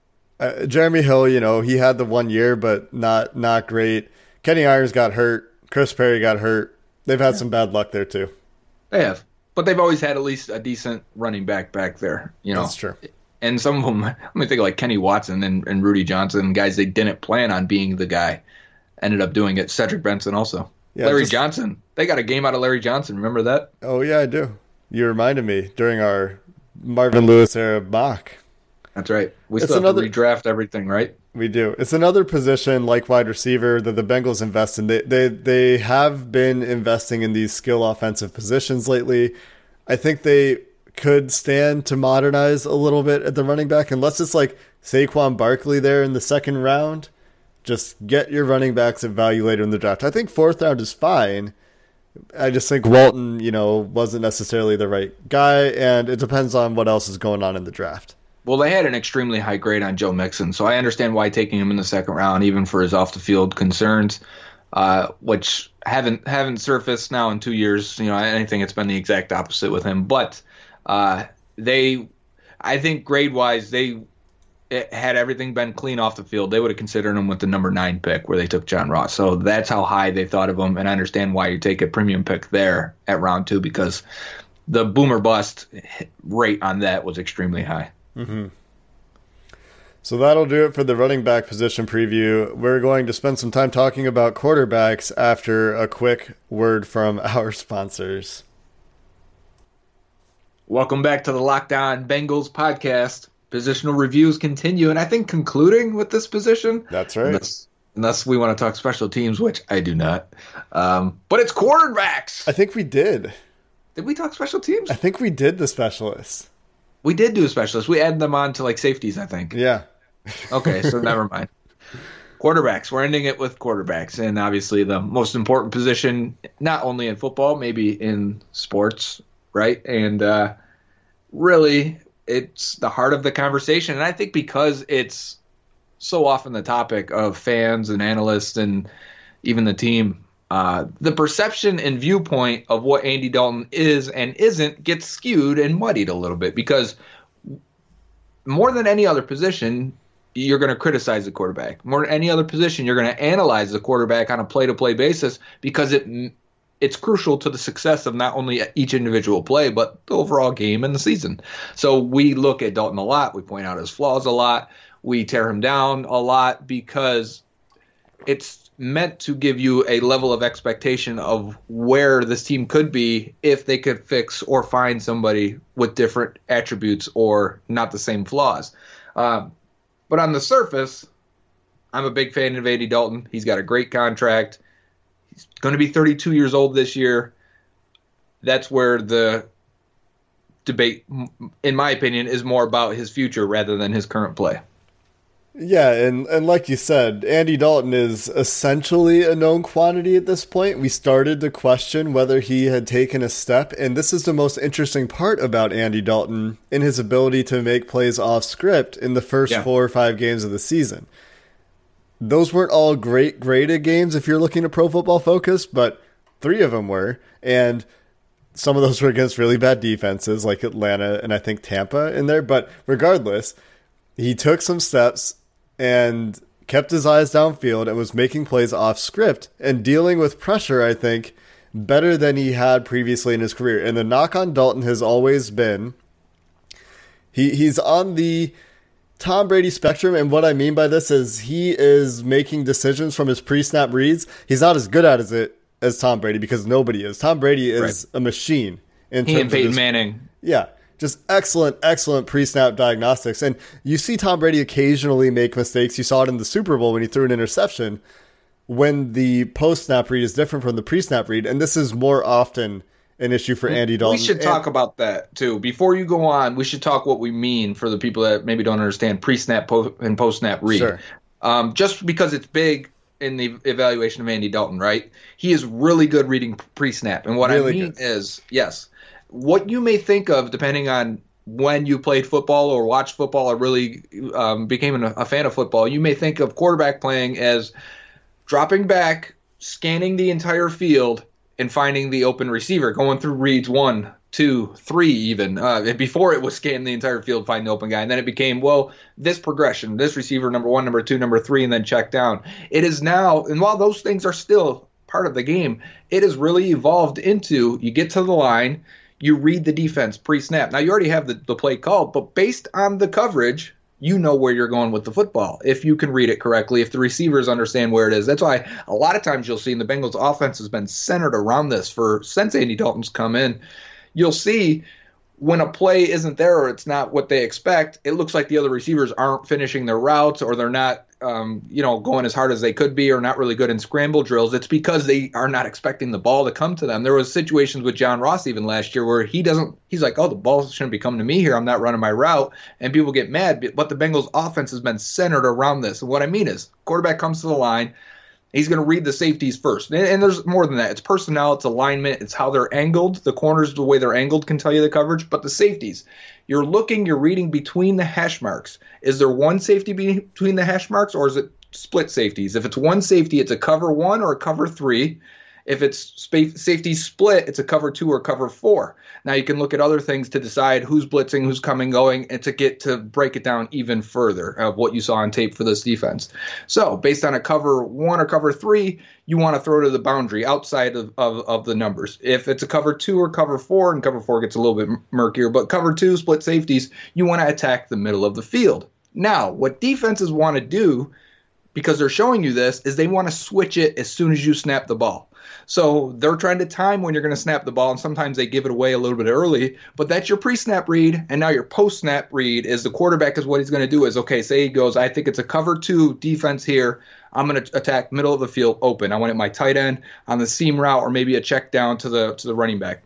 uh, Jeremy Hill, you know, he had the one year, but not not great. Kenny Irons got hurt. Chris Perry got hurt. They've had yeah. some bad luck there too. They have, but they've always had at least a decent running back back there. You know, that's true. And some of them, let me think of like Kenny Watson and, and Rudy Johnson, guys they didn't plan on being the guy, ended up doing it. Cedric Benson also. Yeah, Larry just, Johnson. They got a game out of Larry Johnson. Remember that? Oh, yeah, I do. You reminded me during our Marvin Lewis era mock. That's right. We it's still another, have to redraft everything, right? We do. It's another position like wide receiver that the Bengals invest in. They, they, they have been investing in these skill offensive positions lately. I think they could stand to modernize a little bit at the running back. Unless it's like Saquon Barkley there in the second round. Just get your running backs at value later in the draft. I think fourth round is fine. I just think Walton, you know, wasn't necessarily the right guy, and it depends on what else is going on in the draft. Well, they had an extremely high grade on Joe Mixon, so I understand why taking him in the second round, even for his off-the-field concerns, uh, which haven't haven't surfaced now in two years. You know, I think it's been the exact opposite with him. But uh, they, I think grade-wise, they. It, had everything been clean off the field, they would have considered him with the number nine pick where they took John Ross. So that's how high they thought of him, and I understand why you take a premium pick there at round two because the boomer bust rate on that was extremely high. Mm-hmm. So that'll do it for the running back position preview. We're going to spend some time talking about quarterbacks after a quick word from our sponsors. Welcome back to the Locked On Bengals podcast. Positional reviews continue, and I think concluding with this position. That's right. Unless, unless we want to talk special teams, which I do not. Um, but it's quarterbacks. I think we did. Did we talk special teams? I think we did the specialists. We did do a specialist. We added them on to like safeties, I think. Yeah. Okay, so never mind. Quarterbacks. We're ending it with quarterbacks, and obviously the most important position, not only in football, maybe in sports, right? And uh, really, it's the heart of the conversation. And I think because it's so often the topic of fans and analysts and even the team, uh, the perception and viewpoint of what Andy Dalton is and isn't gets skewed and muddied a little bit because more than any other position, you're going to criticize the quarterback. More than any other position, you're going to analyze the quarterback on a play-to-play basis because it it's crucial to the success of not only each individual play, but the overall game and the season. So we look at Dalton a lot. We point out his flaws a lot. We tear him down a lot because it's meant to give you a level of expectation of where this team could be if they could fix or find somebody with different attributes or not the same flaws. Um, but on the surface, I'm a big fan of Andy Dalton. He's got a great contract. He's going to be thirty-two years old this year. That's where the debate, in my opinion, is more about his future rather than his current play. Yeah, and, and like you said, Andy Dalton is essentially a known quantity at this point. We started to question whether he had taken a step, and this is the most interesting part about Andy Dalton in his ability to make plays off script in the first yeah. four or five games of the season. Those weren't all great graded games if you're looking at Pro Football Focus, but three of them were, and some of those were against really bad defenses like Atlanta and I think Tampa in there, but regardless, he took some steps and kept his eyes downfield and was making plays off script and dealing with pressure, I think, better than he had previously in his career. And the knock on Dalton has always been he he's on the Tom Brady spectrum, and what I mean by this is he is making decisions from his pre-snap reads. He's not as good at it as Tom Brady because nobody is. Tom Brady is right. a machine. In he terms and Peyton of his, Manning. Yeah. Just excellent, excellent pre-snap diagnostics. And you see Tom Brady occasionally make mistakes. You saw it in the Super Bowl when he threw an interception. when the post-snap read is different from the pre-snap read, and this is more often an issue for Andy Dalton. We should talk about that, too. Before you go on, we should talk what we mean for the people that maybe don't understand pre-snap po- and post-snap read. Sure. Um, just because it's big in the evaluation of Andy Dalton, right? He is really good reading pre-snap. And what really I mean good. is, yes, what you may think of, depending on when you played football or watched football or really um, became a, a fan of football, you may think of quarterback playing as dropping back, scanning the entire field, and finding the open receiver, going through reads one, two, three even. Uh, before it was scan the entire field, find the open guy. And then it became, well, this progression, this receiver, number one, number two, number three, and then check down. It is now, and while those things are still part of the game, it has really evolved into you get to the line, you read the defense pre-snap. Now, you already have the, the play called, but based on the coverage, you know where you're going with the football if you can read it correctly, if the receivers understand where it is. That's why a lot of times you'll see in the Bengals offense has been centered around this for since Andy Dalton's come in. You'll see when a play isn't there or it's not what they expect, it looks like the other receivers aren't finishing their routes or they're not um, you know, going as hard as they could be or not really good in scramble drills. It's because they are not expecting the ball to come to them. There was situations with John Ross even last year where he doesn't – he's like, oh, the ball shouldn't be coming to me here. I'm not running my route. And people get mad. But the Bengals offense has been centered around this. And what I mean is quarterback comes to the line. He's going to read the safeties first. And, and there's more than that. It's personnel. It's alignment. It's how they're angled. The corners, the way they're angled can tell you the coverage. But the safeties, you're looking, you're reading between the hash marks. Is there one safety between the hash marks or is it split safeties? If it's one safety, it's a cover one or a cover three. If it's spa- safety split, it's a cover two or cover four. Now you can look at other things to decide who's blitzing, who's coming, going, and to get to break it down even further of what you saw on tape for this defense. So based on a cover one or cover three, you want to throw to the boundary outside of, of, of the numbers. If it's a cover two or cover four, and cover four gets a little bit murkier, but cover two, split safeties, you want to attack the middle of the field. Now, what defenses want to do, because they're showing you this, is they want to switch it as soon as you snap the ball. So they're trying to time when you're going to snap the ball, and sometimes they give it away a little bit early, but that's your pre-snap read, and now your post-snap read is the quarterback is what he's going to do is, okay, say he goes, I think it's a cover two defense here. I'm going to attack middle of the field open. I want it my tight end on the seam route or maybe a check down to the to the running back.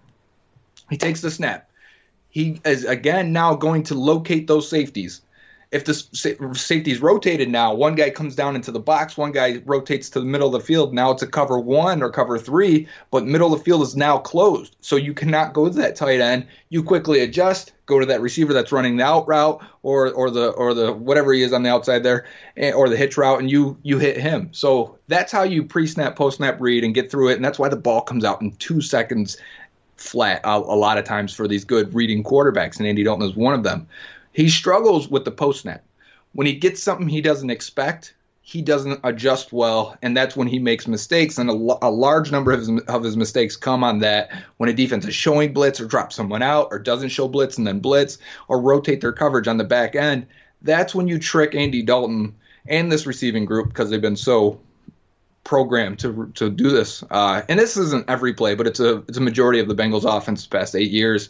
He takes the snap. He is, again, now going to locate those safeties. If the safety's rotated now, one guy comes down into the box, one guy rotates to the middle of the field. Now it's a cover one or cover three, but middle of the field is now closed. So you cannot go to that tight end. You quickly adjust, go to that receiver that's running the out route or or the or the whatever he is on the outside there, or the hitch route, and you you hit him. So that's how you pre-snap, post-snap read and get through it, and that's why the ball comes out in two seconds flat a, a lot of times for these good reading quarterbacks, and Andy Dalton is one of them. He struggles with the post-snap. When he gets something he doesn't expect, he doesn't adjust well, and that's when he makes mistakes. And a, a large number of his, of his mistakes come on that when a defense is showing blitz or drops someone out or doesn't show blitz and then blitz or rotate their coverage on the back end. That's when you trick Andy Dalton and this receiving group because they've been so programmed to to do this. Uh, and this isn't every play, but it's a it's a majority of the Bengals offense the past eight years.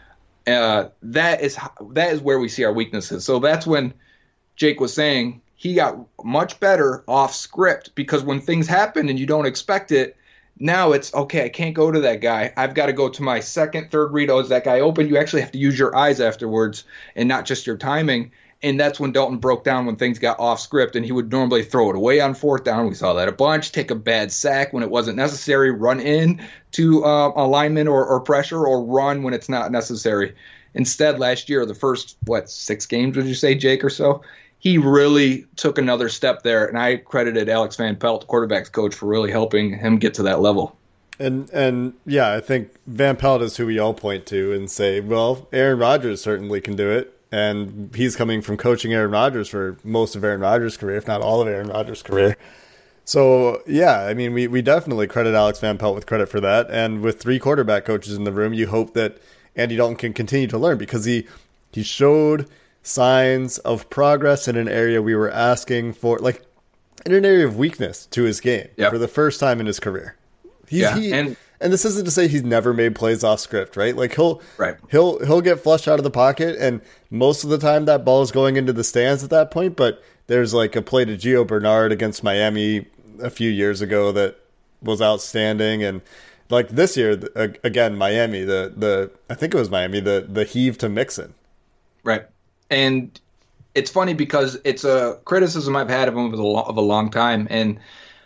Uh, that is that is where we see our weaknesses. So that's when Jake was saying he got much better off script because when things happen and you don't expect it, now it's, okay, I can't go to that guy. I've got to go to my second, third read. Oh, is that guy open? You actually have to use your eyes afterwards and not just your timing. And that's when Dalton broke down when things got off script, and he would normally throw it away on fourth down. We saw that a bunch. Take a bad sack when it wasn't necessary. Run in to uh, alignment or, or pressure, or run when it's not necessary. Instead, last year, the first, what, six games, would you say, Jake, or so, he really took another step there, and I credited Alex Van Pelt, the quarterback's coach, for really helping him get to that level. And, and yeah, I think Van Pelt is who we all point to and say, well, Aaron Rodgers certainly can do it. And he's coming from coaching Aaron Rodgers for most of Aaron Rodgers' career, if not all of Aaron Rodgers' career. So, yeah, I mean, we, we definitely credit Alex Van Pelt with credit for that. And with three quarterback coaches in the room, you hope that Andy Dalton can continue to learn because he, he showed signs of progress in an area we were asking for, like in an area of weakness to his game yep. for the first time in his career. He's, yeah, he, and And this isn't to say he's never made plays off script, right? Like he'll right. he'll he'll get flushed out of the pocket, and most of the time that ball is going into the stands at that point. But there's like a play to Gio Bernard against Miami a few years ago that was outstanding. And like this year, again, Miami, the, the I think it was Miami, the, the heave to Mixon. Right. And it's funny because it's a criticism I've had of him of a, of a long time. And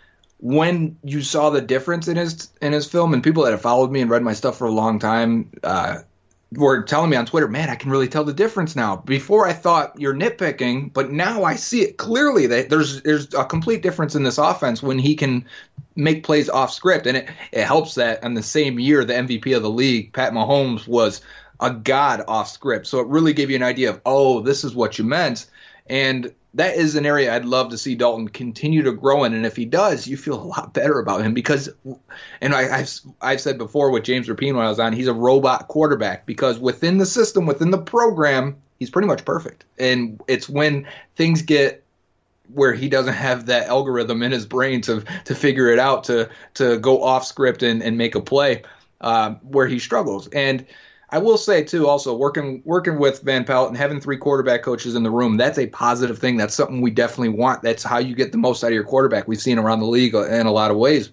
when you saw the difference in his in his film, and people that have followed me and read my stuff for a long time uh, were telling me on Twitter, man, I can really tell the difference now. Before I thought you're nitpicking, but now I see it clearly that there's there's a complete difference in this offense when he can make plays off script. And it, it helps that in the same year, the M V P of the league, Pat Mahomes, was a god off script. So it really gave you an idea of, oh, this is what you meant. And that is an area I'd love to see Dalton continue to grow in. And if he does, you feel a lot better about him because, and I, I've, I've said before with James Rapine when I was on, he's a robot quarterback because within the system, within the program, he's pretty much perfect. And it's when things get where he doesn't have that algorithm in his brain to to figure it out, to to go off script and, and make a play, uh, where he struggles. And I will say, too, also, working working with Van Pelt and having three quarterback coaches in the room, that's a positive thing. That's something we definitely want. That's how you get the most out of your quarterback. We've seen around the league in a lot of ways.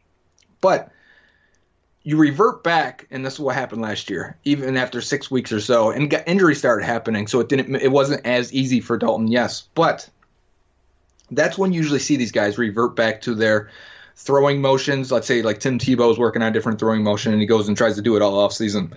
But you revert back, and this is what happened last year, even after six weeks or so, and injuries started happening, so it didn't. It wasn't as easy for Dalton, yes. But that's when you usually see these guys revert back to their throwing motions. Let's say like Tim Tebow's working on a different throwing motion, and he goes and tries to do it all off season.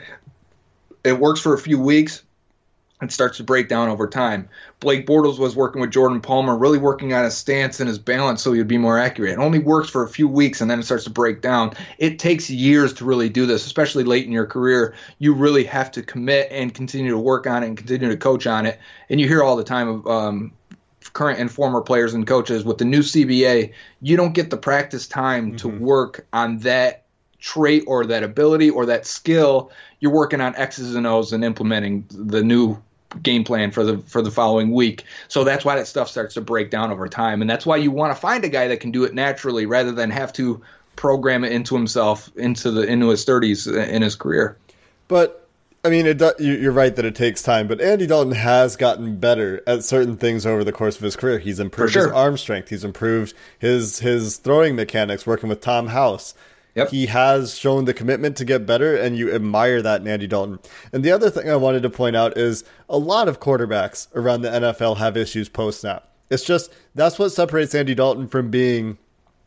It works for a few weeks. It starts to break down over time. Blake Bortles was working with Jordan Palmer, really working on his stance and his balance so he would be more accurate. It only works for a few weeks, and then it starts to break down. It takes years to really do this, especially late in your career. You really have to commit and continue to work on it and continue to coach on it. And you hear all the time of um, current and former players and coaches with the new C B A, you don't get the practice time mm-hmm. to work on that trait or that ability or that skill. You're working on X's and O's and implementing the new game plan for the for the following week. So that's why that stuff starts to break down over time. And that's why you want to find a guy that can do it naturally rather than have to program it into himself into the into his thirties in his career. But I mean, it, you're right that it takes time, but Andy Dalton has gotten better at certain things over the course of his career. He's improved sure. his arm strength. He's improved his his throwing mechanics working with Tom House. Yep. He has shown the commitment to get better, and you admire that in Andy Dalton. And the other thing I wanted to point out is a lot of quarterbacks around the N F L have issues post-snap. It's just that's what separates Andy Dalton from being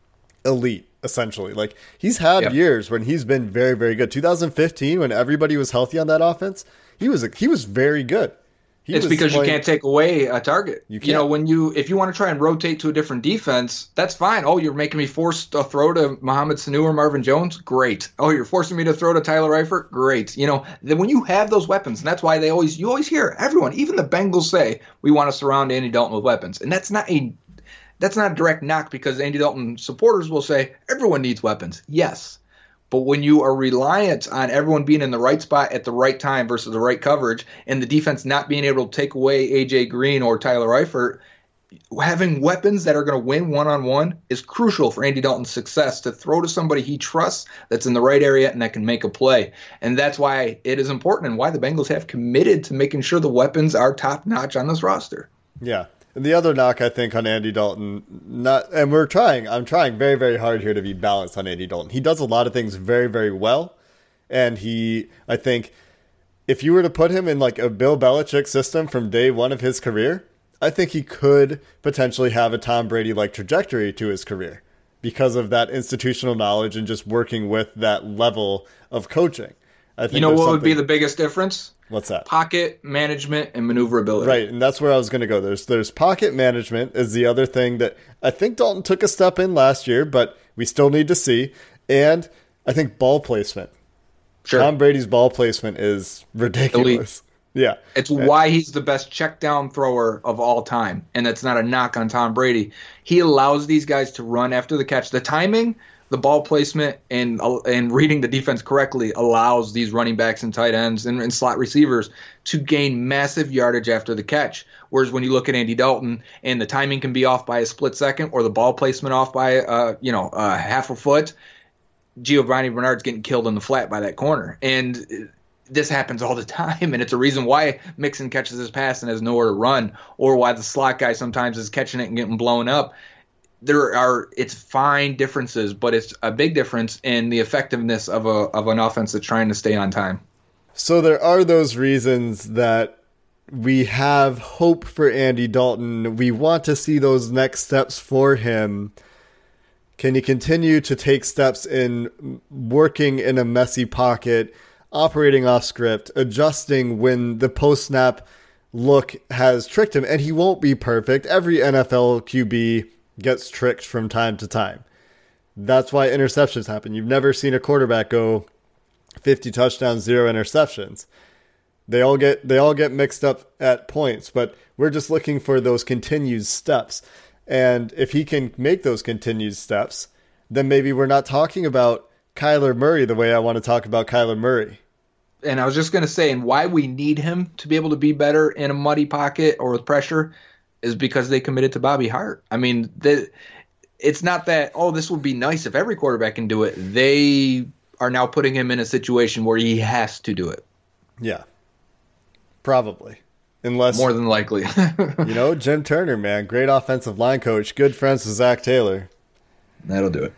elite, essentially. Like, he's had yep. years when he's been very, very good. two thousand fifteen, when everybody was healthy on that offense, he was he was very good. He it's because playing, you can't take away a target. You, you know, when you if you want to try and rotate to a different defense, that's fine. Oh, you're making me force a throw to Mohamed Sanu or Marvin Jones? Great. Oh, you're forcing me to throw to Tyler Eifert? Great. You know, then when you have those weapons, and that's why they always you always hear everyone, even the Bengals say we want to surround Andy Dalton with weapons, and that's not a that's not a direct knock because Andy Dalton supporters will say everyone needs weapons. Yes. But when you are reliant on everyone being in the right spot at the right time versus the right coverage and the defense not being able to take away A J Green or Tyler Eifert, having weapons that are going to win one-on-one is crucial for Andy Dalton's success to throw to somebody he trusts that's in the right area and that can make a play. And that's why it is important and why the Bengals have committed to making sure the weapons are top-notch on this roster. Yeah. And the other knock, I think, on Andy Dalton, not, and we're trying, I'm trying very, very hard here to be balanced on Andy Dalton. He does a lot of things very, very well. And he, I think, if you were to put him in like a Bill Belichick system from day one of his career, I think he could potentially have a Tom Brady-like trajectory to his career because of that institutional knowledge and just working with that level of coaching. I think you know what would be the biggest difference? What's that? Pocket management and maneuverability. Right, and that's where I was going to go. There's there's pocket management is the other thing that I think Dalton took a step in last year, but we still need to see. And I think ball placement. Sure. Tom Brady's ball placement is ridiculous. Elite. Yeah. It's why he's the best check down thrower of all time. And that's not a knock on Tom Brady. He allows these guys to run after the catch. The timing, the ball placement, and and reading the defense correctly allows these running backs and tight ends and, and slot receivers to gain massive yardage after the catch. Whereas when you look at Andy Dalton and the timing can be off by a split second or the ball placement off by uh, you know uh, half a foot, Giovanni Bernard's getting killed in the flat by that corner. And this happens all the time, and it's a reason why Mixon catches his pass and has nowhere to run, or why the slot guy sometimes is catching it and getting blown up. there are it's fine differences, but it's a big difference in the effectiveness of a of an offense that's trying to stay on time. So there are those reasons that we have hope for Andy Dalton. We want to see those next steps for him. Can he continue to take steps in working in a messy pocket, operating off script, adjusting when the post-snap look has tricked him? And he won't be perfect. Every N F L Q B gets tricked from time to time. That's why interceptions happen. You've never seen a quarterback go fifty touchdowns, zero interceptions. They all get they all get mixed up at points, but we're just looking for those continued steps. And if he can make those continued steps, then maybe we're not talking about Kyler Murray the way I want to talk about Kyler Murray. And I was just going to say, and why we need him to be able to be better in a muddy pocket or with pressure is because they committed to Bobby Hart. I mean, the, it's not that, oh, this would be nice if every quarterback can do it. They are now putting him in a situation where he has to do it. Yeah, probably. Unless, more than likely. You know, Jim Turner, man, great offensive line coach, good friends with Zach Taylor. That'll do it.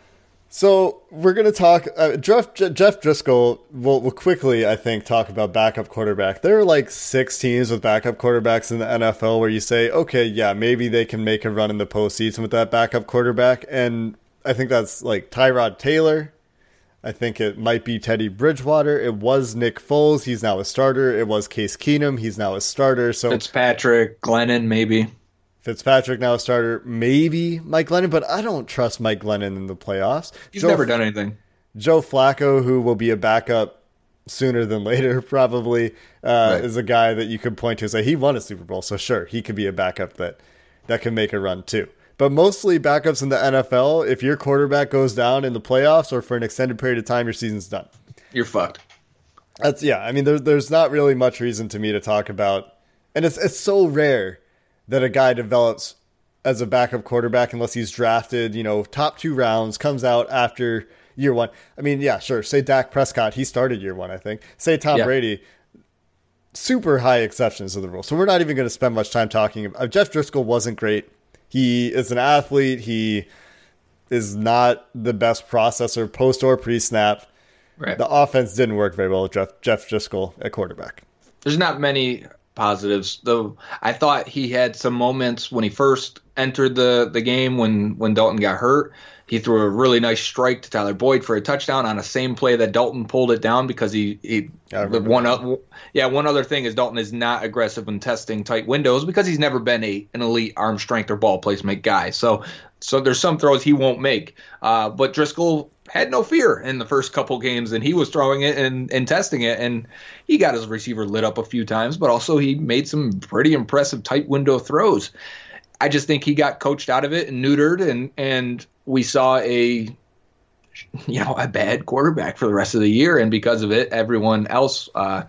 So we're going to talk, uh, Jeff, Jeff Driscoll will, will quickly, I think, talk about backup quarterback. There are like six teams with backup quarterbacks in the N F L where you say, okay, yeah, maybe they can make a run in the postseason with that backup quarterback. And I think that's like Tyrod Taylor. I think it might be Teddy Bridgewater. It was Nick Foles. He's now a starter. It was Case Keenum. He's now a starter. So Fitzpatrick, Glennon, maybe. Fitzpatrick now a starter. Maybe Mike Glennon, but I don't trust Mike Glennon in the playoffs. He's Joe, never done anything. Joe Flacco, who will be a backup sooner than later, probably, uh, right. is a guy that you could point to and say he won a Super Bowl. So sure, he could be a backup that, that can make a run too. But mostly backups in the N F L, if your quarterback goes down in the playoffs or for an extended period of time, your season's done. You're fucked. That's yeah. I mean, there, there's not really much reason to me to talk about, and it's it's so rare that a guy develops as a backup quarterback unless he's drafted, you know, top two rounds, comes out after year one. I mean, yeah, sure. Say Dak Prescott, he started year one, I think. Say Tom yeah. Brady, super high exceptions to the rule. So we're not even going to spend much time talking about. Jeff Driscoll wasn't great. He is an athlete. He is not the best processor post or pre-snap. Right. The offense didn't work very well with Jeff, Jeff Driscoll at quarterback. There's not many positives, though. I thought he had some moments when he first entered the, the game when, when Dalton got hurt. He threw a really nice strike to Tyler Boyd for a touchdown on the same play that Dalton pulled it down because he, he the one other, yeah one other thing is Dalton is not aggressive in testing tight windows because he's never been a an elite arm strength or ball placement guy. So so there's some throws he won't make. Uh, but Driscoll had no fear in the first couple games, and he was throwing it and, and testing it, and he got his receiver lit up a few times, but also he made some pretty impressive tight window throws. I just think he got coached out of it and neutered, and and we saw a you know a bad quarterback for the rest of the year, and because of it, everyone else uh,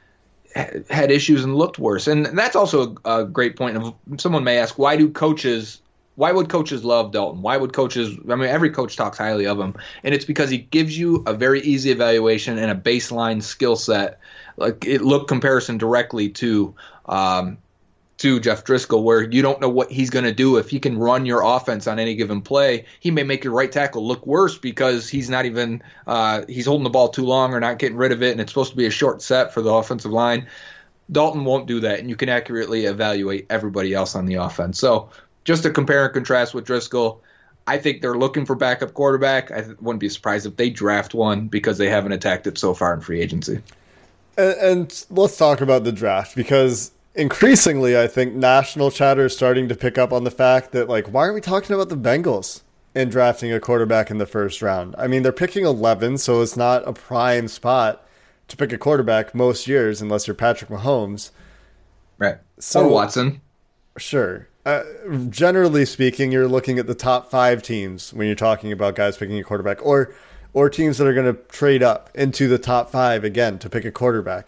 had issues and looked worse. And that's also a, a great point. Of someone may ask, why do coaches? Why would coaches love Dalton? Why would coaches? I mean, every coach talks highly of him, and it's because he gives you a very easy evaluation and a baseline skill set. Like it look comparison directly to. Um, to Jeff Driscoll, where you don't know what he's going to do. If he can run your offense on any given play, he may make your right tackle look worse because he's not even uh, he's holding the ball too long or not getting rid of it, and it's supposed to be a short set for the offensive line. Dalton won't do that, and you can accurately evaluate everybody else on the offense. So just to compare and contrast with Driscoll, I think they're looking for backup quarterback. I wouldn't be surprised if they draft one because they haven't attacked it so far in free agency. And, and let's talk about the draft, because increasingly, I think national chatter is starting to pick up on the fact that, like, why are we talking about the Bengals in drafting a quarterback in the first round? I mean, they're picking eleven, so it's not a prime spot to pick a quarterback most years unless you're Patrick Mahomes. Right. So, or Watson. Sure. Uh, generally speaking, you're looking at the top five teams when you're talking about guys picking a quarterback, or or teams that are going to trade up into the top five again to pick a quarterback.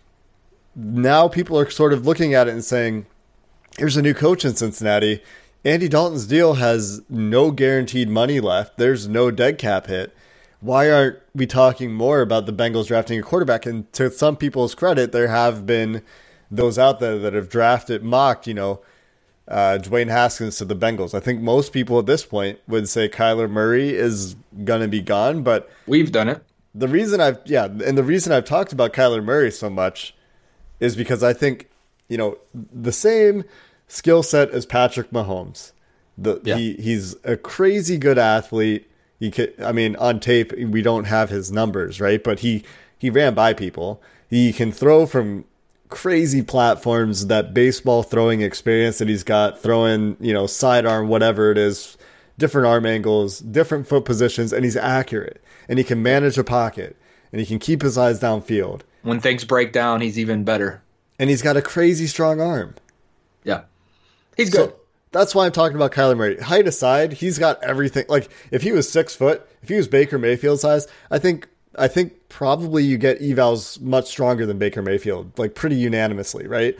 Now people are sort of looking at it and saying, here's a new coach in Cincinnati. Andy Dalton's deal has no guaranteed money left. There's no dead cap hit. Why aren't we talking more about the Bengals drafting a quarterback? And to some people's credit, there have been those out there that have drafted, mocked, you know, uh, Dwayne Haskins to the Bengals. I think most people at this point would say Kyler Murray is going to be gone, but we've done it. The reason I've yeah, and the reason I've talked about Kyler Murray so much is because I think, you know, the same skill set as Patrick Mahomes. The yeah. he he's a crazy good athlete. He could, I mean, on tape we don't have his numbers, right? But he he ran by people. He can throw from crazy platforms. That baseball throwing experience that he's got, throwing, you know, sidearm, whatever it is, different arm angles, different foot positions, and he's accurate. And he can manage a pocket, and he can keep his eyes downfield. When things break down, he's even better. And he's got a crazy strong arm. Yeah. He's good. So that's why I'm talking about Kyler Murray. Height aside, he's got everything. Like, if he was six foot, if he was Baker Mayfield size, I think I think probably you get evals much stronger than Baker Mayfield, like pretty unanimously, right?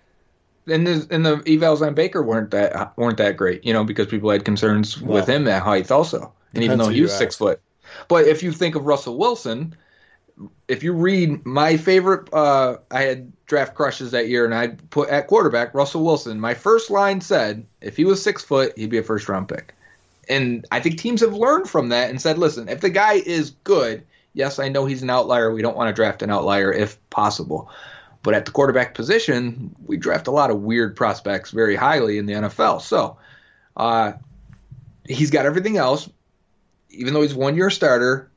And the, and the evals on Baker weren't that weren't that great, you know, because people had concerns well, with him at height also. And even though he was six foot. But if you think of Russell Wilson, if you read my favorite, uh, I had draft crushes that year, and I put at quarterback Russell Wilson. My first line said, if he was six foot, he'd be a first round pick. And I think teams have learned from that and said, listen, if the guy is good, yes, I know he's an outlier. We don't want to draft an outlier if possible. But at the quarterback position, we draft a lot of weird prospects very highly in the N F L. So uh, he's got everything else. Even though he's one year starter,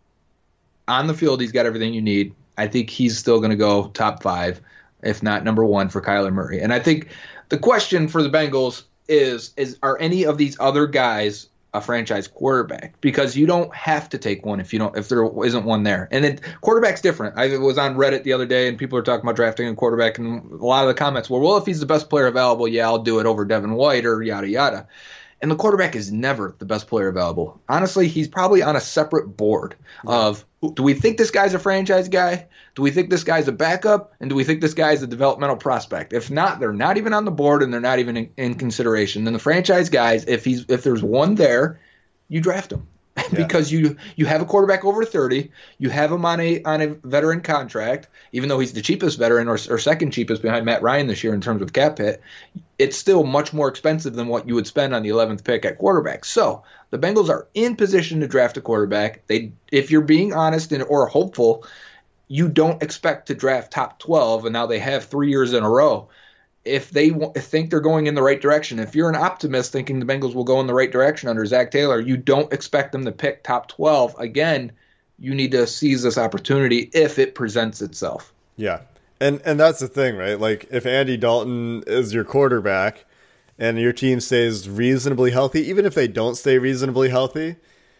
on the field he's got everything you need. I think he's still going to go top five, if not number one, for Kyler Murray. And I think the question for the Bengals is, is are any of these other guys a franchise quarterback? Because you don't have to take one if you don't if there isn't one there. And then quarterback's different. I was on Reddit the other day, and people are talking about drafting a quarterback, and a lot of the comments were, well, if he's the best player available, yeah, I'll do it over Devin White or yada yada. And the quarterback is never the best player available. Honestly, he's probably on a separate board of, do we think this guy's a franchise guy? Do we think this guy's a backup? And do we think this guy's a developmental prospect? If not, they're not even on the board and they're not even in, in consideration. Then the franchise guys, if he's if there's one there, you draft him. Yeah. Because you you have a quarterback over thirty, you have him on a on a veteran contract, even though he's the cheapest veteran or, or second cheapest behind Matt Ryan this year in terms of cap hit, it's still much more expensive than what you would spend on the eleventh pick at quarterback. So the Bengals are in position to draft a quarterback. They, if you're being honest and or hopeful, you don't expect to draft top twelve, and now they have three years in a row. If they w- think they're going in the right direction, if you're an optimist thinking the Bengals will go in the right direction under Zach Taylor, you don't expect them to pick top twelve. Again, you need to seize this opportunity if it presents itself. Yeah. And and that's the thing, right? Like, if Andy Dalton is your quarterback and your team stays reasonably healthy, even if they don't stay reasonably healthy,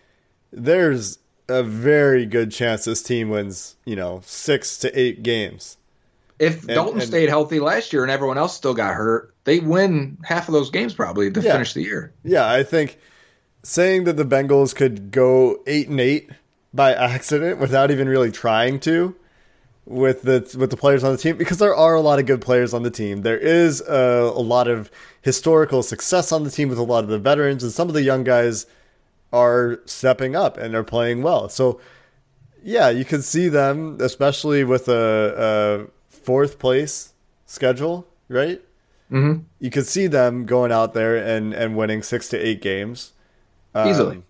there's a very good chance this team wins, you know, six to eight games. If and, Dalton and, stayed healthy last year and everyone else still got hurt, they win half of those games probably to yeah. finish the year. Yeah, I think saying that the Bengals could go eight and eight by accident without even really trying to with the with the players on the team, because there are a lot of good players on the team. There is a, a lot of historical success on the team with a lot of the veterans, and some of the young guys are stepping up and are playing well. So, yeah, you can see them, especially with a, a fourth place schedule, right? Mm-hmm. You could see them going out there and, and winning six to eight games. Um, Easily.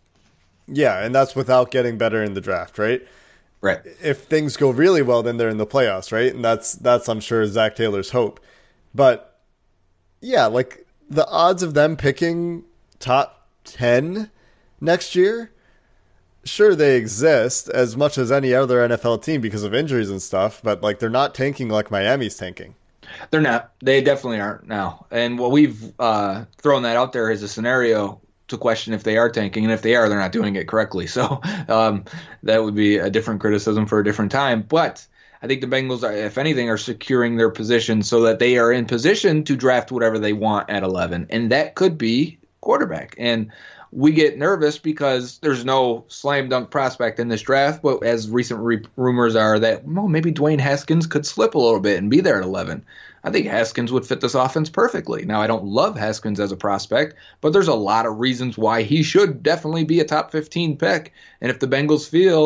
Yeah, and that's without getting better in the draft, right? Right. If things go really well, then they're in the playoffs, right? And that's, that's I'm sure, Zach Taylor's hope. But, yeah, like, the odds of them picking top ten next year, sure, they exist as much as any other N F L team because of injuries and stuff, but, like, they're not tanking like Miami's tanking. They're not. They definitely aren't now. And what we've uh, thrown that out there as a scenario to question if they are tanking, and if they are, they're not doing it correctly. So um, that would be a different criticism for a different time. But I think the Bengals, are, if anything, are securing their position so that they are in position to draft whatever they want at eleven. And that could be quarterback. And we get nervous because there's no slam dunk prospect in this draft, but as recent re- rumors are that, well, maybe Dwayne Haskins could slip a little bit and be there at eleven. I think Haskins would fit this offense perfectly. Now, I don't love Haskins as a prospect, but there's a lot of reasons why he should definitely be a top fifteen pick. And if the Bengals feel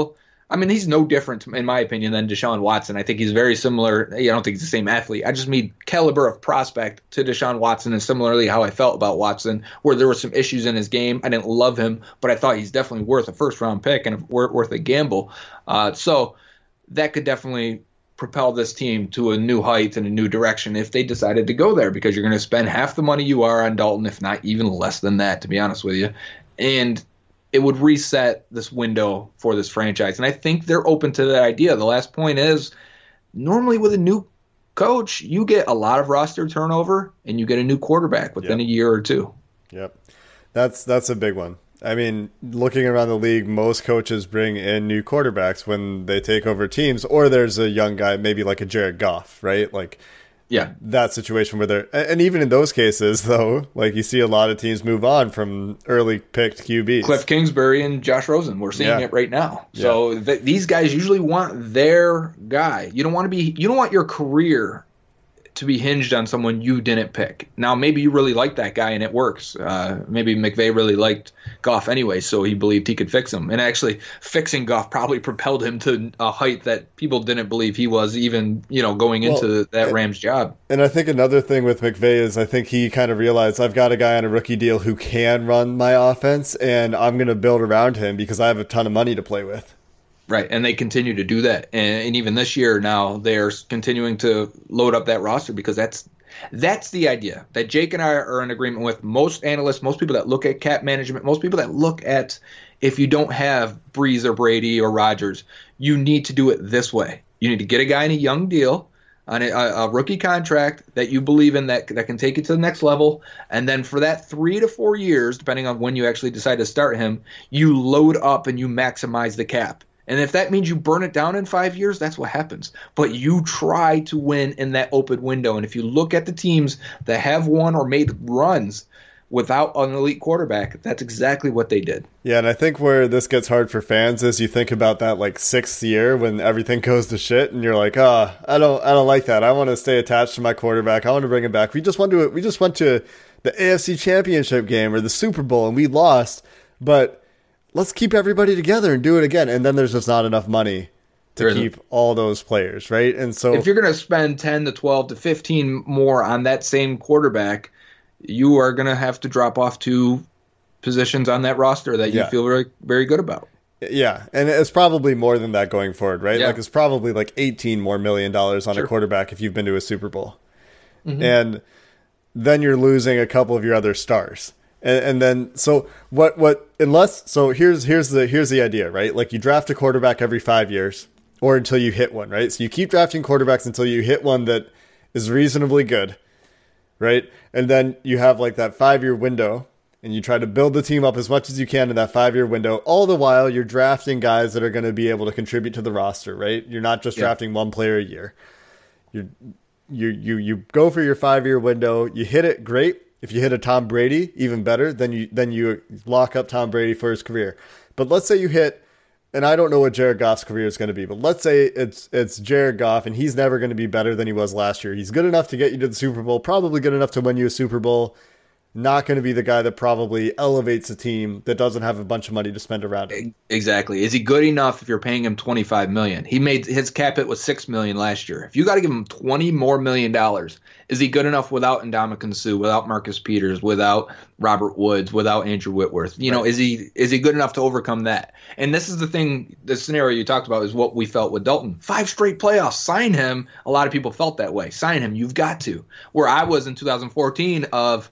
I mean, he's no different, in my opinion, than Deshaun Watson. I think he's very similar. I don't think he's the same athlete. I just mean caliber of prospect to Deshaun Watson, and similarly how I felt about Watson, where there were some issues in his game. I didn't love him, but I thought he's definitely worth a first-round pick and worth a gamble. Uh, so that could definitely propel this team to a new height and a new direction if they decided to go there, because you're going to spend half the money you are on Dalton, if not even less than that, to be honest with you. And it would reset this window for this franchise. And I think they're open to that idea. The last point is, normally with a new coach, you get a lot of roster turnover and you get a new quarterback within yep. a year or two. Yep. That's that's a big one. I mean, looking around the league, most coaches bring in new quarterbacks when they take over teams, or there's a young guy, maybe like a Jared Goff, right? Like, yeah, that situation where they're, and even in those cases, though, like you see a lot of teams move on from early picked Q Bs. Cliff Kingsbury and Josh Rosen, we're seeing yeah. it right now. So yeah. th- these guys usually want their guy. You don't want to be, you don't want your career to be hinged on someone you didn't pick. Now, maybe you really like that guy and it works. Uh, maybe McVay really liked Goff anyway, so he believed he could fix him. And actually, fixing Goff probably propelled him to a height that people didn't believe he was, even, you know, going well, into that Rams job. And I think another thing with McVay is I think he kind of realized, I've got a guy on a rookie deal who can run my offense, and I'm going to build around him because I have a ton of money to play with. Right, and they continue to do that, and, and even this year now they're continuing to load up that roster, because that's that's the idea that Jake and I are in agreement with. Most analysts, most people that look at cap management, most people that look at, if you don't have Breeze or Brady or Rodgers, you need to do it this way. You need to get a guy in a young deal, on a, a rookie contract that you believe in, that that can take you to the next level, and then for that three to four years, depending on when you actually decide to start him, you load up and you maximize the cap. And if that means you burn it down in five years, that's what happens. But you try to win in that open window. And if you look at the teams that have won or made runs without an elite quarterback, that's exactly what they did. Yeah, and I think where this gets hard for fans is you think about that like sixth year when everything goes to shit, and you're like, oh, I don't, I don't like that. I want to stay attached to my quarterback. I want to bring him back. We just went to, we just went to the A F C Championship game or the Super Bowl and we lost, but let's keep everybody together and do it again. And then there's just not enough money to there keep all those players, right? And so if you're going to spend ten to twelve to fifteen more on that same quarterback, you are going to have to drop off two positions on that roster that you yeah. feel very, very good about. Yeah, and it's probably more than that going forward, right? Yeah. Like it's probably like eighteen more million dollars on sure. a quarterback if you've been to a Super Bowl. Mm-hmm. And then you're losing a couple of your other stars. And, and then, so what, what, unless, so here's, here's the, here's the idea, right? Like you draft a quarterback every five years or until you hit one, right? So you keep drafting quarterbacks until you hit one that is reasonably good, right? And then you have like that five year window and you try to build the team up as much as you can in that five year window. All the while you're drafting guys that are going to be able to contribute to the roster, right? You're not just yeah. drafting one player a year. You're, you, you, you go for your five year window, you hit it, great. If you hit a Tom Brady, even better, then you then you lock up Tom Brady for his career. But let's say you hit, and I don't know what Jared Goff's career is going to be, but let's say it's it's Jared Goff, and he's never going to be better than he was last year. He's good enough to get you to the Super Bowl, probably good enough to win you a Super Bowl. Not going to be the guy that probably elevates a team that doesn't have a bunch of money to spend around him. Exactly. Is he good enough if you're paying him twenty-five million dollars? He made his cap hit was six million dollars last year. If you got to give him twenty more million dollars, is he good enough without Ndamukong Suh, without Marcus Peters, without Robert Woods, without Andrew Whitworth? You right. know, is he is he good enough to overcome that? And this is the thing, the scenario you talked about is what we felt with Dalton. Five straight playoffs. Sign him. A lot of people felt that way. Sign him. You've got to. Where I was in two thousand fourteen of,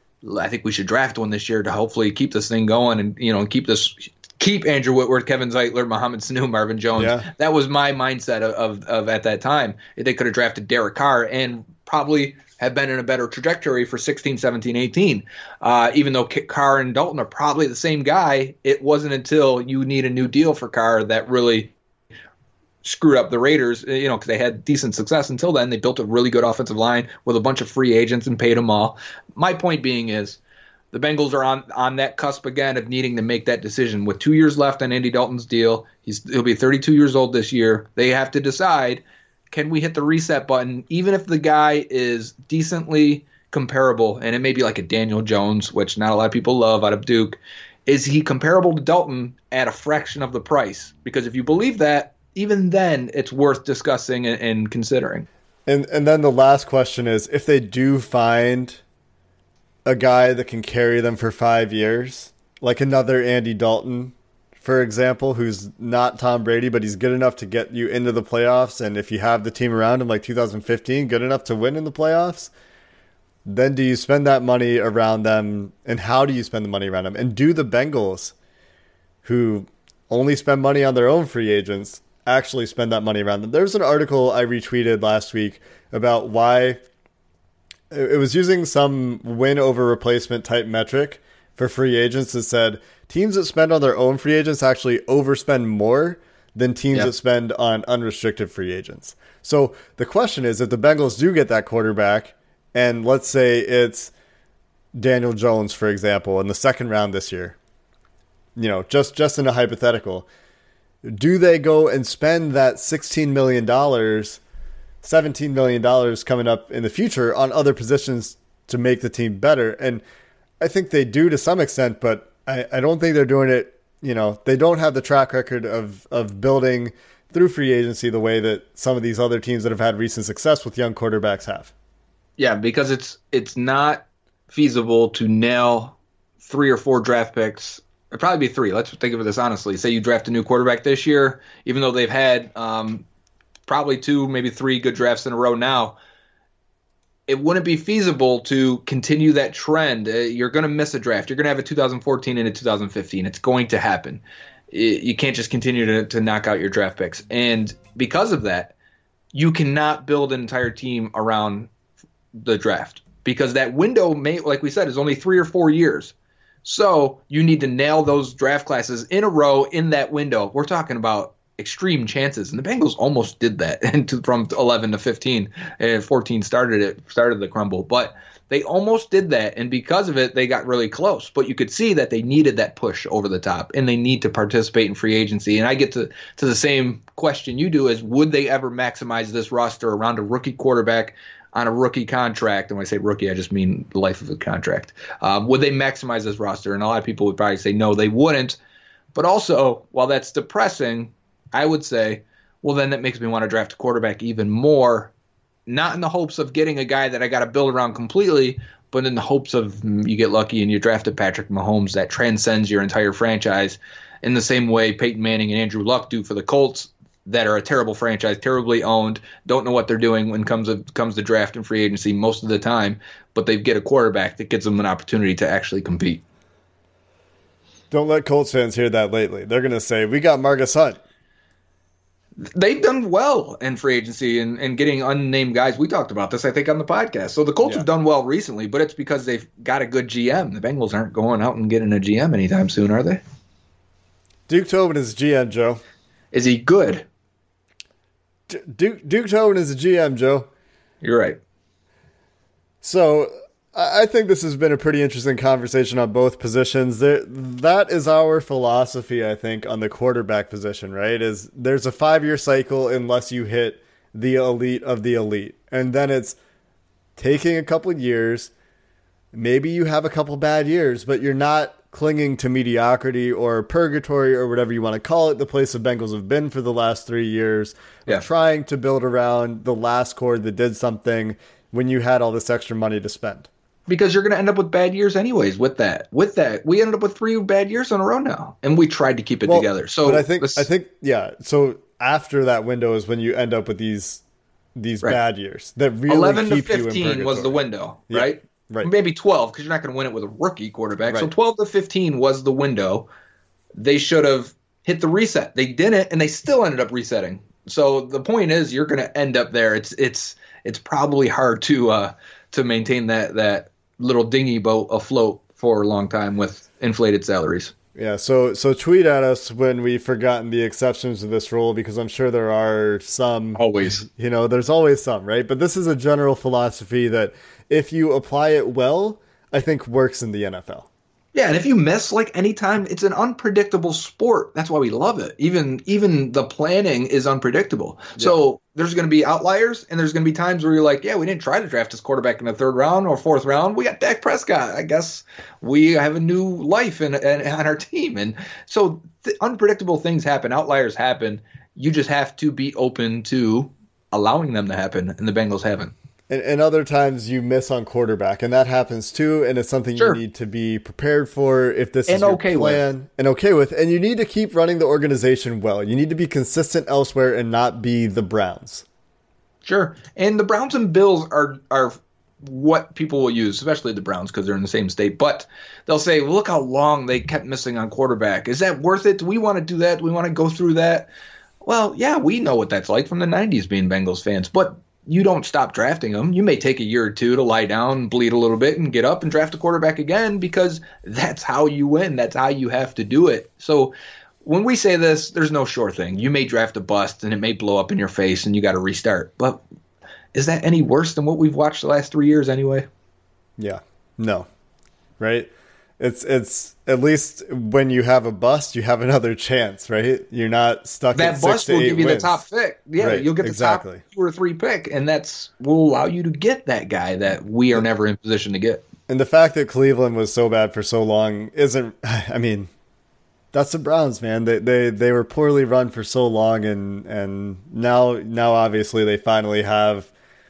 I think we should draft one this year to hopefully keep this thing going and, you know, keep this, keep Andrew Whitworth, Kevin Zeitler, Mohamed Sanu, Marvin Jones. Yeah. That was my mindset of, of, of at that time. They could have drafted Derek Carr and probably have been in a better trajectory for sixteen, seventeen, eighteen. Uh, even though Carr and Dalton are probably the same guy, it wasn't until you need a new deal for Carr that really screwed up the Raiders, you know, because they had decent success until then. They built a really good offensive line with a bunch of free agents and paid them all. My point being is the Bengals are on, on that cusp again of needing to make that decision. With two years left on Andy Dalton's deal, he's he'll be thirty-two years old this year. They have to decide, can we hit the reset button, even if the guy is decently comparable, and it may be like a Daniel Jones, which not a lot of people love out of Duke. is he comparable to Dalton at a fraction of the price? Because if you believe that, even then it's worth discussing and, and considering. And and then the last question is, if they do find a guy that can carry them for five years, like another Andy Dalton, for example, who's not Tom Brady, but he's good enough to get you into the playoffs, and if you have the team around him like two thousand fifteen, good enough to win in the playoffs, then do you spend that money around them, and how do you spend the money around them? And do the Bengals, who only spend money on their own free agents, actually spend that money around them? There's an article I retweeted last week about why it was using some win over replacement type metric for free agents that said teams that spend on their own free agents actually overspend more than teams yep. that spend on unrestricted free agents. So the question is, if the Bengals do get that quarterback, and let's say it's Daniel Jones, for example, in the second round this year, you know, just, just in a hypothetical, do they go and spend that sixteen million dollars, seventeen million dollars coming up in the future on other positions to make the team better? And I think they do to some extent, but I, I don't think they're doing it. You know, they don't have the track record of, of building through free agency the way that some of these other teams that have had recent success with young quarterbacks have. Yeah, because it's it's not feasible to nail three or four draft picks. It'd probably be three. Let's think of this honestly. Say you draft a new quarterback this year, even though they've had um, probably two, maybe three good drafts in a row now. It wouldn't be feasible to continue that trend. Uh, you're going to miss a draft. You're going to have a two thousand fourteen and a two thousand fifteen. It's going to happen. It, you can't just continue to, to knock out your draft picks. And because of that, you cannot build an entire team around the draft, because that window, may, like we said, is only three or four years. So you need to nail those draft classes in a row in that window. We're talking about extreme chances, and the Bengals almost did that and to, from eleven to fifteen, and fourteen started it started the crumble, but they almost did that, and because of it they got really close. But you could see that they needed that push over the top, and they need to participate in free agency. And I get to to the same question you do, is would they ever maximize this roster around a rookie quarterback on a rookie contract? And when I say rookie, I just mean the life of the contract. Um, would they maximize this roster? And a lot of people would probably say no, they wouldn't. But also, while that's depressing, I would say, well, then that makes me want to draft a quarterback even more, not in the hopes of getting a guy that I got to build around completely, but in the hopes of mm, you get lucky and you drafted Patrick Mahomes that transcends your entire franchise in the same way Peyton Manning and Andrew Luck do for the Colts, that are a terrible franchise, terribly owned, don't know what they're doing when it comes to, comes to draft and free agency most of the time, but they get a quarterback that gives them an opportunity to actually compete. Don't let Colts fans hear that lately. They're going to say, we got Marcus Hunt. They've done well in free agency and, and getting unnamed guys. We talked about this, I think, on the podcast. So the Colts yeah. have done well recently, but it's because they've got a good G M. The Bengals aren't going out and getting a G M anytime soon, are they? Duke Tobin is G M, Joe. Is he good? D- Duke, Duke Tobin is a G M, Joe. You're right. So I think this has been a pretty interesting conversation on both positions. There, that is our philosophy, I think, on the quarterback position, right? Is there's a five-year cycle unless you hit the elite of the elite. And then it's taking a couple of years. Maybe you have a couple bad years, but you're not clinging to mediocrity or purgatory or whatever you want to call it, the place the Bengals have been for the last three years, yeah. trying to build around the last core that did something when you had all this extra money to spend. Because you're going to end up with bad years anyways with that. With that, we ended up with three bad years in a row now, and we tried to keep it well, together. So but I think, this, I think, yeah. So after that window is when you end up with these these right. bad years that really eleven keep to fifteen you in was the window, yeah. right? Right. Maybe twelve, because you're not going to win it with a rookie quarterback. Right. So twelve to fifteen was the window. They should have hit the reset. They didn't, and they still ended up resetting. So the point is, you're going to end up there. It's it's it's probably hard to uh, to maintain that that little dinghy boat afloat for a long time with inflated salaries. Yeah, so so tweet at us when we've forgotten the exceptions to this rule, because I'm sure there are some. Always. You know, there's always some, right? But this is a general philosophy that if you apply it well, I think works in the N F L. Yeah, and if you miss like anytime, it's an unpredictable sport. That's why we love it. Even even the planning is unpredictable. Yeah. So there's going to be outliers, and there's going to be times where you're like, yeah, we didn't try to draft this quarterback in the third round or fourth round. We got Dak Prescott. I guess we have a new life in, in on our team, and so th- unpredictable things happen. Outliers happen. You just have to be open to allowing them to happen, and the Bengals haven't. And, and other times you miss on quarterback, and that happens too. And it's something sure. you need to be prepared for if this and is your okay plan with. and okay with. And you need to keep running the organization well. You need to be consistent elsewhere and not be the Browns. Sure. And the Browns and Bills are are what people will use, especially the Browns because they're in the same state. But they'll say, well, look how long they kept missing on quarterback. Is that worth it? Do we want to do that? Do we want to go through that? Well, yeah, we know what that's like from the nineties being Bengals fans. But you don't stop drafting them. You may take a year or two to lie down, bleed a little bit, and get up and draft a quarterback again because that's how you win. That's how you have to do it. So when we say this, there's no sure thing. You may draft a bust, and it may blow up in your face, and you got to restart. But is that any worse than what we've watched the last three years anyway? Yeah. No. Right? It's it's at least when you have a bust, you have another chance, right? You're not stuck that at bust six to will eight give you wins. the top pick. Yeah, right, you'll get the exactly. top two or three pick, and that's will allow you to get that guy that we are never in position to get. And the fact that Cleveland was so bad for so long isn't. I mean, that's the Browns, man. They they they were poorly run for so long, and and now now obviously they finally have.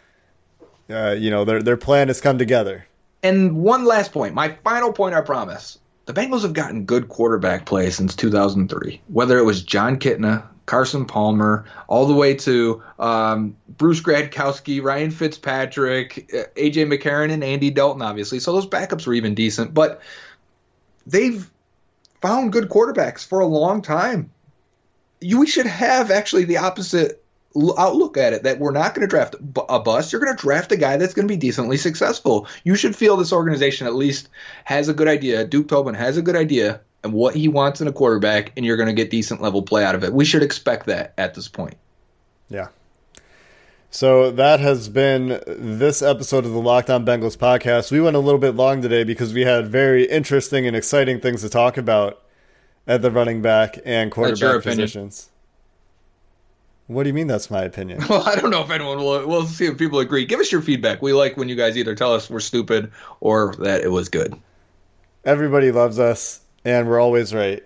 Uh, you know, their their plan has come together. And one last point, my final point, I promise. The Bengals have gotten good quarterback play since two thousand three, whether it was John Kitna, Carson Palmer, all the way to um, Bruce Gradkowski, Ryan Fitzpatrick, A J McCarron, and Andy Dalton, obviously. So those backups were even decent. But they've found good quarterbacks for a long time. You, we should have actually the opposite outlook at it, that we're not going to draft a bust. You're going to draft a guy that's going to be decently successful. You should feel this organization at least has a good idea. Duke Tobin has a good idea and what he wants in a quarterback, and you're going to get decent level play out of it. We should expect that at this point. Yeah. So that has been this episode of the Locked On Bengals podcast. We went a little bit long today because we had very interesting and exciting things to talk about at the running back and quarterback positions. What do you mean that's my opinion? Well, I don't know if anyone will. We'll see if people agree. Give us your feedback. We like when you guys either tell us we're stupid or that it was good. Everybody loves us, and we're always right.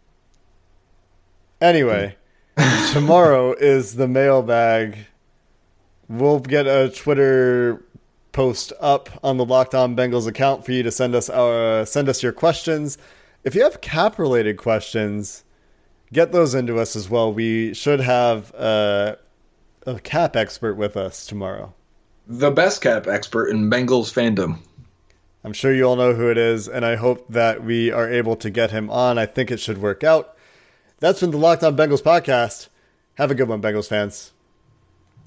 Anyway, tomorrow is the mailbag. We'll get a Twitter post up on the Locked On Bengals account for you to send us our, send us your questions. If you have cap-related questions, get those into us as well. We should have uh, a cap expert with us tomorrow. The best cap expert in Bengals fandom. I'm sure you all know who it is, and I hope that we are able to get him on. I think it should work out. That's been the Locked On Bengals podcast. Have a good one, Bengals fans.